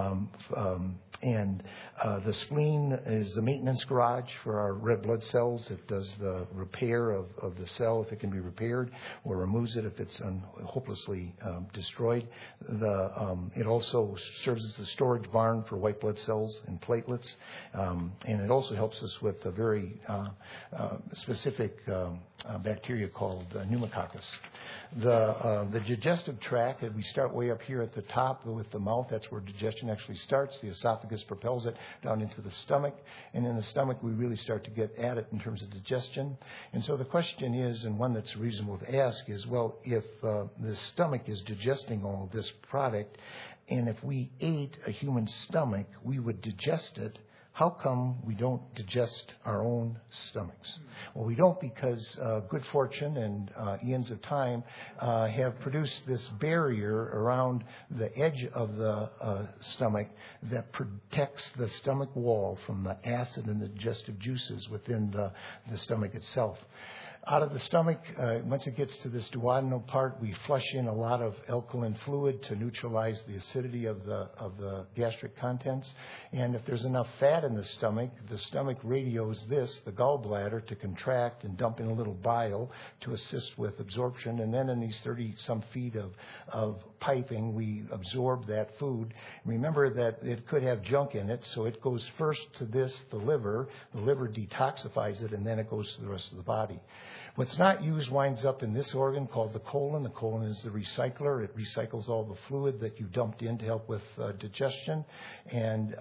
And the spleen is the maintenance garage for our red blood cells. It does the repair of the cell if it can be repaired, or removes it if it's hopelessly destroyed. It also serves as the storage barn for white blood cells and platelets. And it also helps us with a very specific bacteria called pneumococcus. The digestive tract, we start way up here at the top with the mouth. That's where digestion actually starts. The esophagus propels it down into the stomach. And in the stomach, we really start to get at it in terms of digestion. And so the question is, and one that's reasonable to ask is, well, if the stomach is digesting all this product, and if we ate a human stomach, we would digest it, how come we don't digest our own stomachs? Well, we don't because good fortune and eons of time have produced this barrier around the edge of the stomach that protects the stomach wall from the acid and the digestive juices within the stomach itself. Out of the stomach, once it gets to this duodenal part, we flush in a lot of alkaline fluid to neutralize the acidity of the gastric contents. And if there's enough fat in the stomach radios the gallbladder, to contract and dump in a little bile to assist with absorption. And then in these 30-some feet of piping, we absorb that food. Remember that it could have junk in it, so it goes first to the liver. The liver detoxifies it, and then it goes to the rest of the body. What's not used winds up in this organ called the colon. The colon is the recycler. It recycles all the fluid that you dumped in to help with digestion. And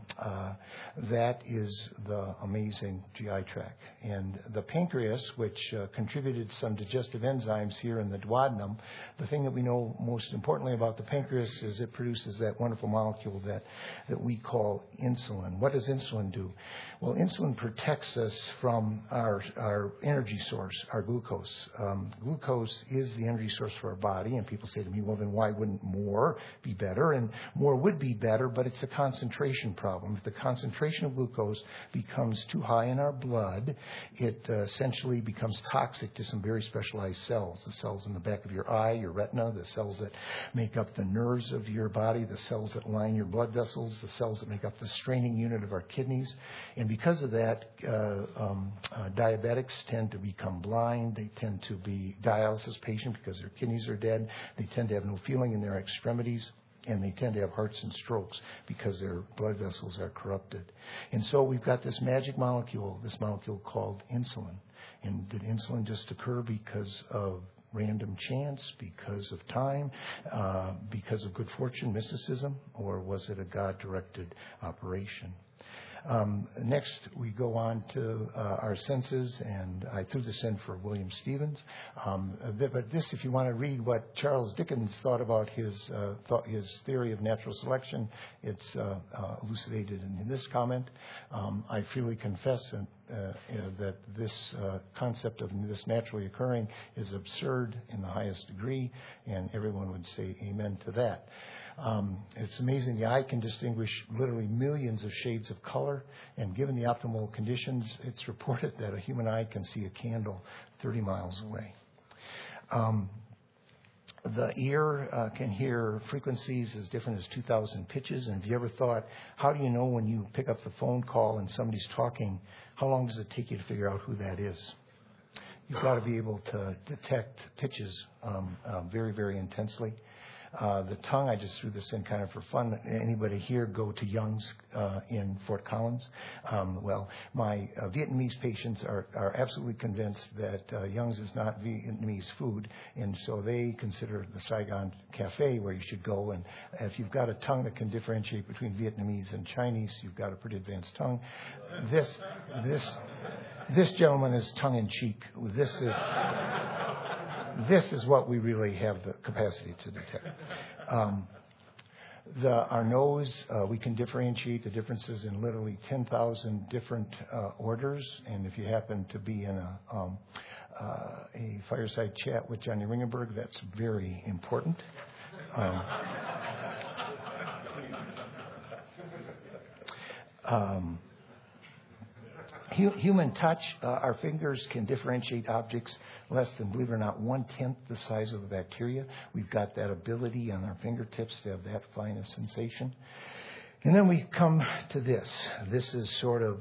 that is the amazing GI tract. And the pancreas, which contributed some digestive enzymes here in the duodenum, the thing that we know most importantly about the pancreas is it produces that wonderful molecule that we call insulin. What does insulin do? Well, insulin protects us from our energy source, our glucose. Glucose is the energy source for our body, and people say to me, well, then why wouldn't more be better? And more would be better, but it's a concentration problem. If the concentration of glucose becomes too high in our blood, it essentially becomes toxic to some very specialized cells. The cells in the back of your eye, your retina, the cells that make up the nerves of your body, the cells that line your blood vessels, the cells that make up the straining unit of our kidneys. And because of that, diabetics tend to become blind. They tend to be dialysis patients because their kidneys are dead. They tend to have no feeling in their extremities. And they tend to have hearts and strokes because their blood vessels are corrupted. And so we've got this magic molecule, called insulin. And did insulin just occur because of random chance, because of time, because of good fortune, mysticism, or was it a God-directed operation? Next, we go on to our senses, and I threw this in for William Stevens. But this, if you want to read what Charles Dickens thought about his theory of natural selection, it's elucidated in this comment. I freely confess that this concept of this naturally occurring is absurd in the highest degree, and everyone would say amen to that. It's amazing. The eye can distinguish literally millions of shades of color, and given the optimal conditions, it's reported that a human eye can see a candle 30 miles away. The ear can hear frequencies as different as 2,000 pitches. And have you ever thought, how do you know when you pick up the phone call and somebody's talking, how long does it take you to figure out who that is? You've got to be able to detect pitches very, very intensely. The tongue, I just threw this in kind of for fun. Anybody here go to Young's in Fort Collins? Well, my Vietnamese patients are absolutely convinced that Young's is not Vietnamese food, and so they consider the Saigon Cafe where you should go. And if you've got a tongue that can differentiate between Vietnamese and Chinese, you've got a pretty advanced tongue. This gentleman is tongue-in-cheek. This is what we really have the capacity to detect. Our nose, we can differentiate the differences in literally 10,000 different orders. And if you happen to be in a fireside chat with Johnny Ringenberg, that's very important. Human touch, our fingers can differentiate objects less than, believe it or not, 1/10 the size of a bacteria. We've got that ability on our fingertips to have that fine of sensation. And then we come to this. This is sort of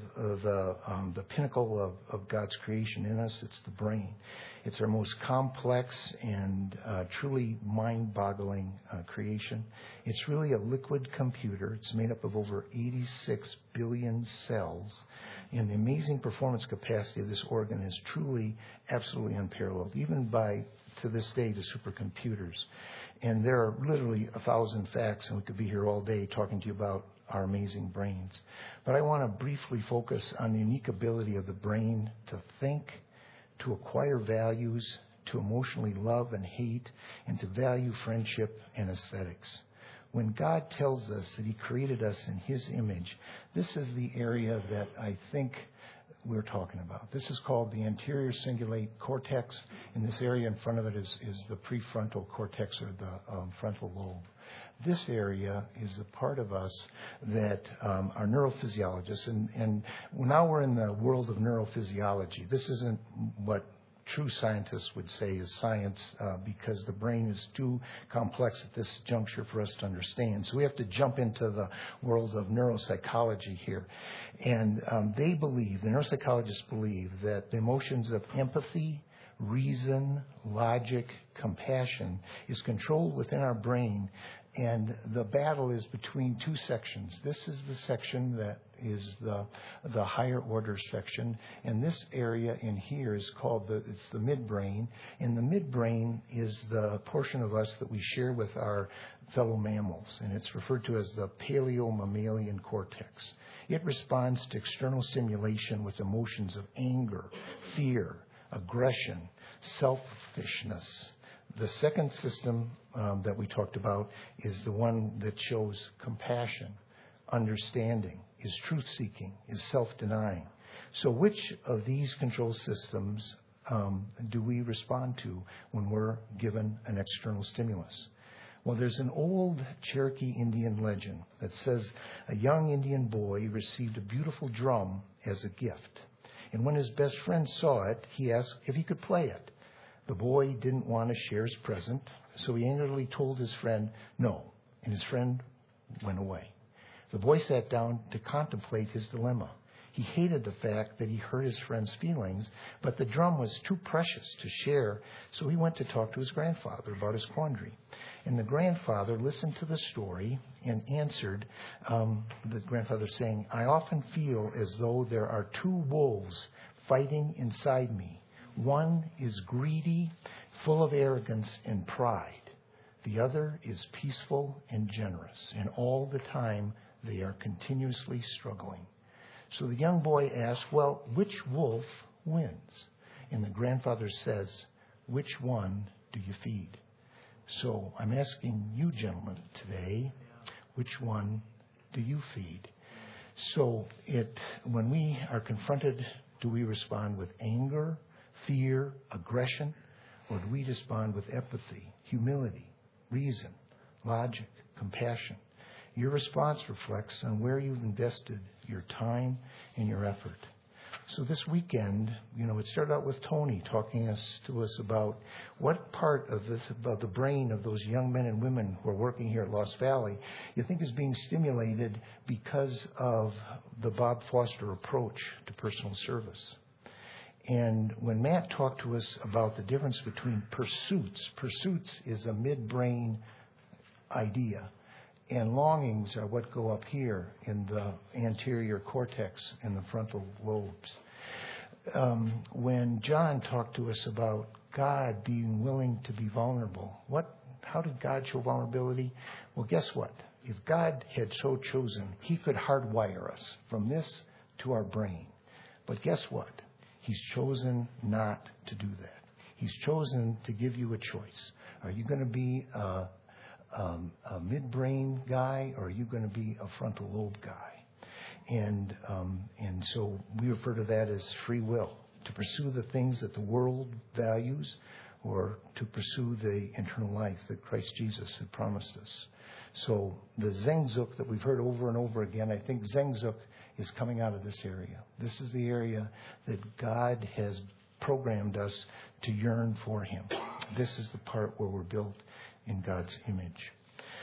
the pinnacle of God's creation in us. It's the brain. It's our most complex and truly mind-boggling creation. It's really a liquid computer. It's made up of over 86 billion cells. And the amazing performance capacity of this organ is truly, absolutely unparalleled, even to this day, to supercomputers. And there are literally 1,000 facts, and we could be here all day talking to you about our amazing brains. But I want to briefly focus on the unique ability of the brain to think, to acquire values, to emotionally love and hate, and to value friendship and aesthetics. When God tells us that He created us in His image, this is the area that I think we're talking about. This is called the anterior cingulate cortex, and this area in front of it is the prefrontal cortex, or the frontal lobe. This area is the part of us that are neurophysiologists, and now we're in the world of neurophysiology. This isn't what true scientists would say is science, because the brain is too complex at this juncture for us to understand. So we have to jump into the world of neuropsychology here. And the neuropsychologists believe that the emotions of empathy, reason, logic, compassion is controlled within our brain. And the battle is between two sections. This is the section that is the higher order section. And this area in here is called it's the midbrain. And the midbrain is the portion of us that we share with our fellow mammals. And it's referred to as the paleomammalian cortex. It responds to external stimulation with emotions of anger, fear, aggression, selfishness. The second system that we talked about is the one that shows compassion, understanding, is truth-seeking, is self-denying. So which of these control systems do we respond to when we're given an external stimulus? Well, there's an old Cherokee Indian legend that says a young Indian boy received a beautiful drum as a gift. And when his best friend saw it, he asked if he could play it. The boy didn't want to share his present, so he angrily told his friend no, and his friend went away. The boy sat down to contemplate his dilemma. He hated the fact that he hurt his friend's feelings, but the drum was too precious to share, so he went to talk to his grandfather about his quandary. And the grandfather listened to the story and answered, the grandfather saying, "I often feel as though there are two wolves fighting inside me. One is greedy, full of arrogance and pride. The other is peaceful and generous, and all the time they are continuously struggling." So the young boy asked, well, which wolf wins? And the grandfather says, which one do you feed? So I'm asking you gentlemen today, which one do you feed? So when we are confronted, do we respond with anger, fear, aggression, or do we respond with empathy, humility, reason, logic, compassion? Your response reflects on where you've invested your time and your effort. So this weekend, it started out with Tony talking to us about what part of the brain of those young men and women who are working here at Lost Valley you think is being stimulated because of the Bob Foster approach to personal service. And when Matt talked to us about the difference between pursuits is a midbrain idea, and longings are what go up here in the anterior cortex and the frontal lobes. When John talked to us about God being willing to be vulnerable, how did God show vulnerability? Well, guess what? If God had so chosen, he could hardwire us from this to our brain. But guess what? He's chosen not to do that. He's chosen to give you a choice. Are you going to be a midbrain guy, or are you going to be a frontal lobe guy? And so we refer to that as free will, to pursue the things that the world values, or to pursue the eternal life that Christ Jesus had promised us. So the Zengzuk that we've heard over and over again, I think Zengzuk is coming out of this area. This is the area that God has programmed us to yearn for him. This is the part where we're built in God's image.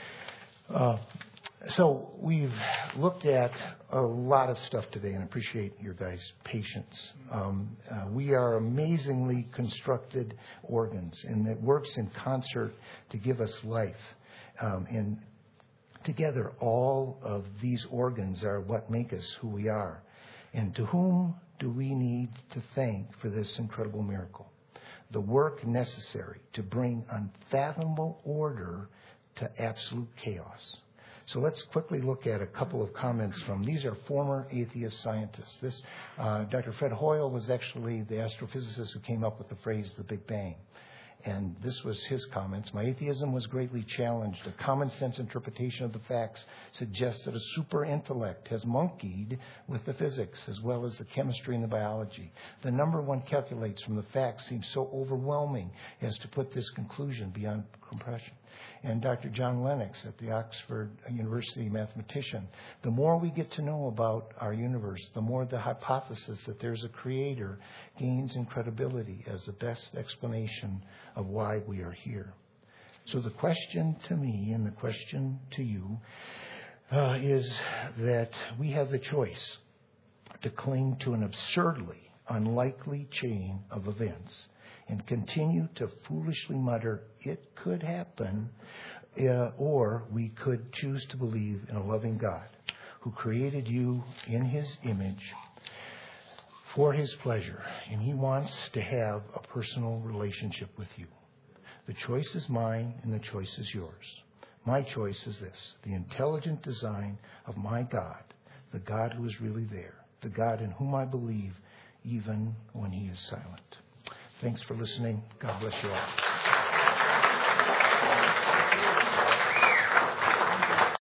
So we've looked at a lot of stuff today, and I appreciate your guys' patience. We are amazingly constructed organs, and it works in concert to give us life. And together, all of these organs are what make us who we are. And to whom do we need to thank for this incredible miracle? The work necessary to bring unfathomable order to absolute chaos. So let's quickly look at a couple of comments from, these are former atheist scientists. Dr. Fred Hoyle was actually the astrophysicist who came up with the phrase, the Big Bang. And this was his comments. My atheism was greatly challenged. A common sense interpretation of the facts suggests that a super intellect has monkeyed with the physics as well as the chemistry and the biology. The number one calculates from the facts seems so overwhelming as to put this conclusion beyond compression. And Dr. John Lennox at the Oxford University mathematician, the more we get to know about our universe, the more the hypothesis that there's a creator gains in credibility as the best explanation of why we are here. So the question to me and the question to you is that we have the choice to cling to an absurdly unlikely chain of events and continue to foolishly mutter, it could happen, or we could choose to believe in a loving God who created you in his image for his pleasure, and he wants to have a personal relationship with you. The choice is mine, and the choice is yours. My choice is this, the intelligent design of my God, the God who is really there, the God in whom I believe even when he is silent. Thanks for listening. God bless you all.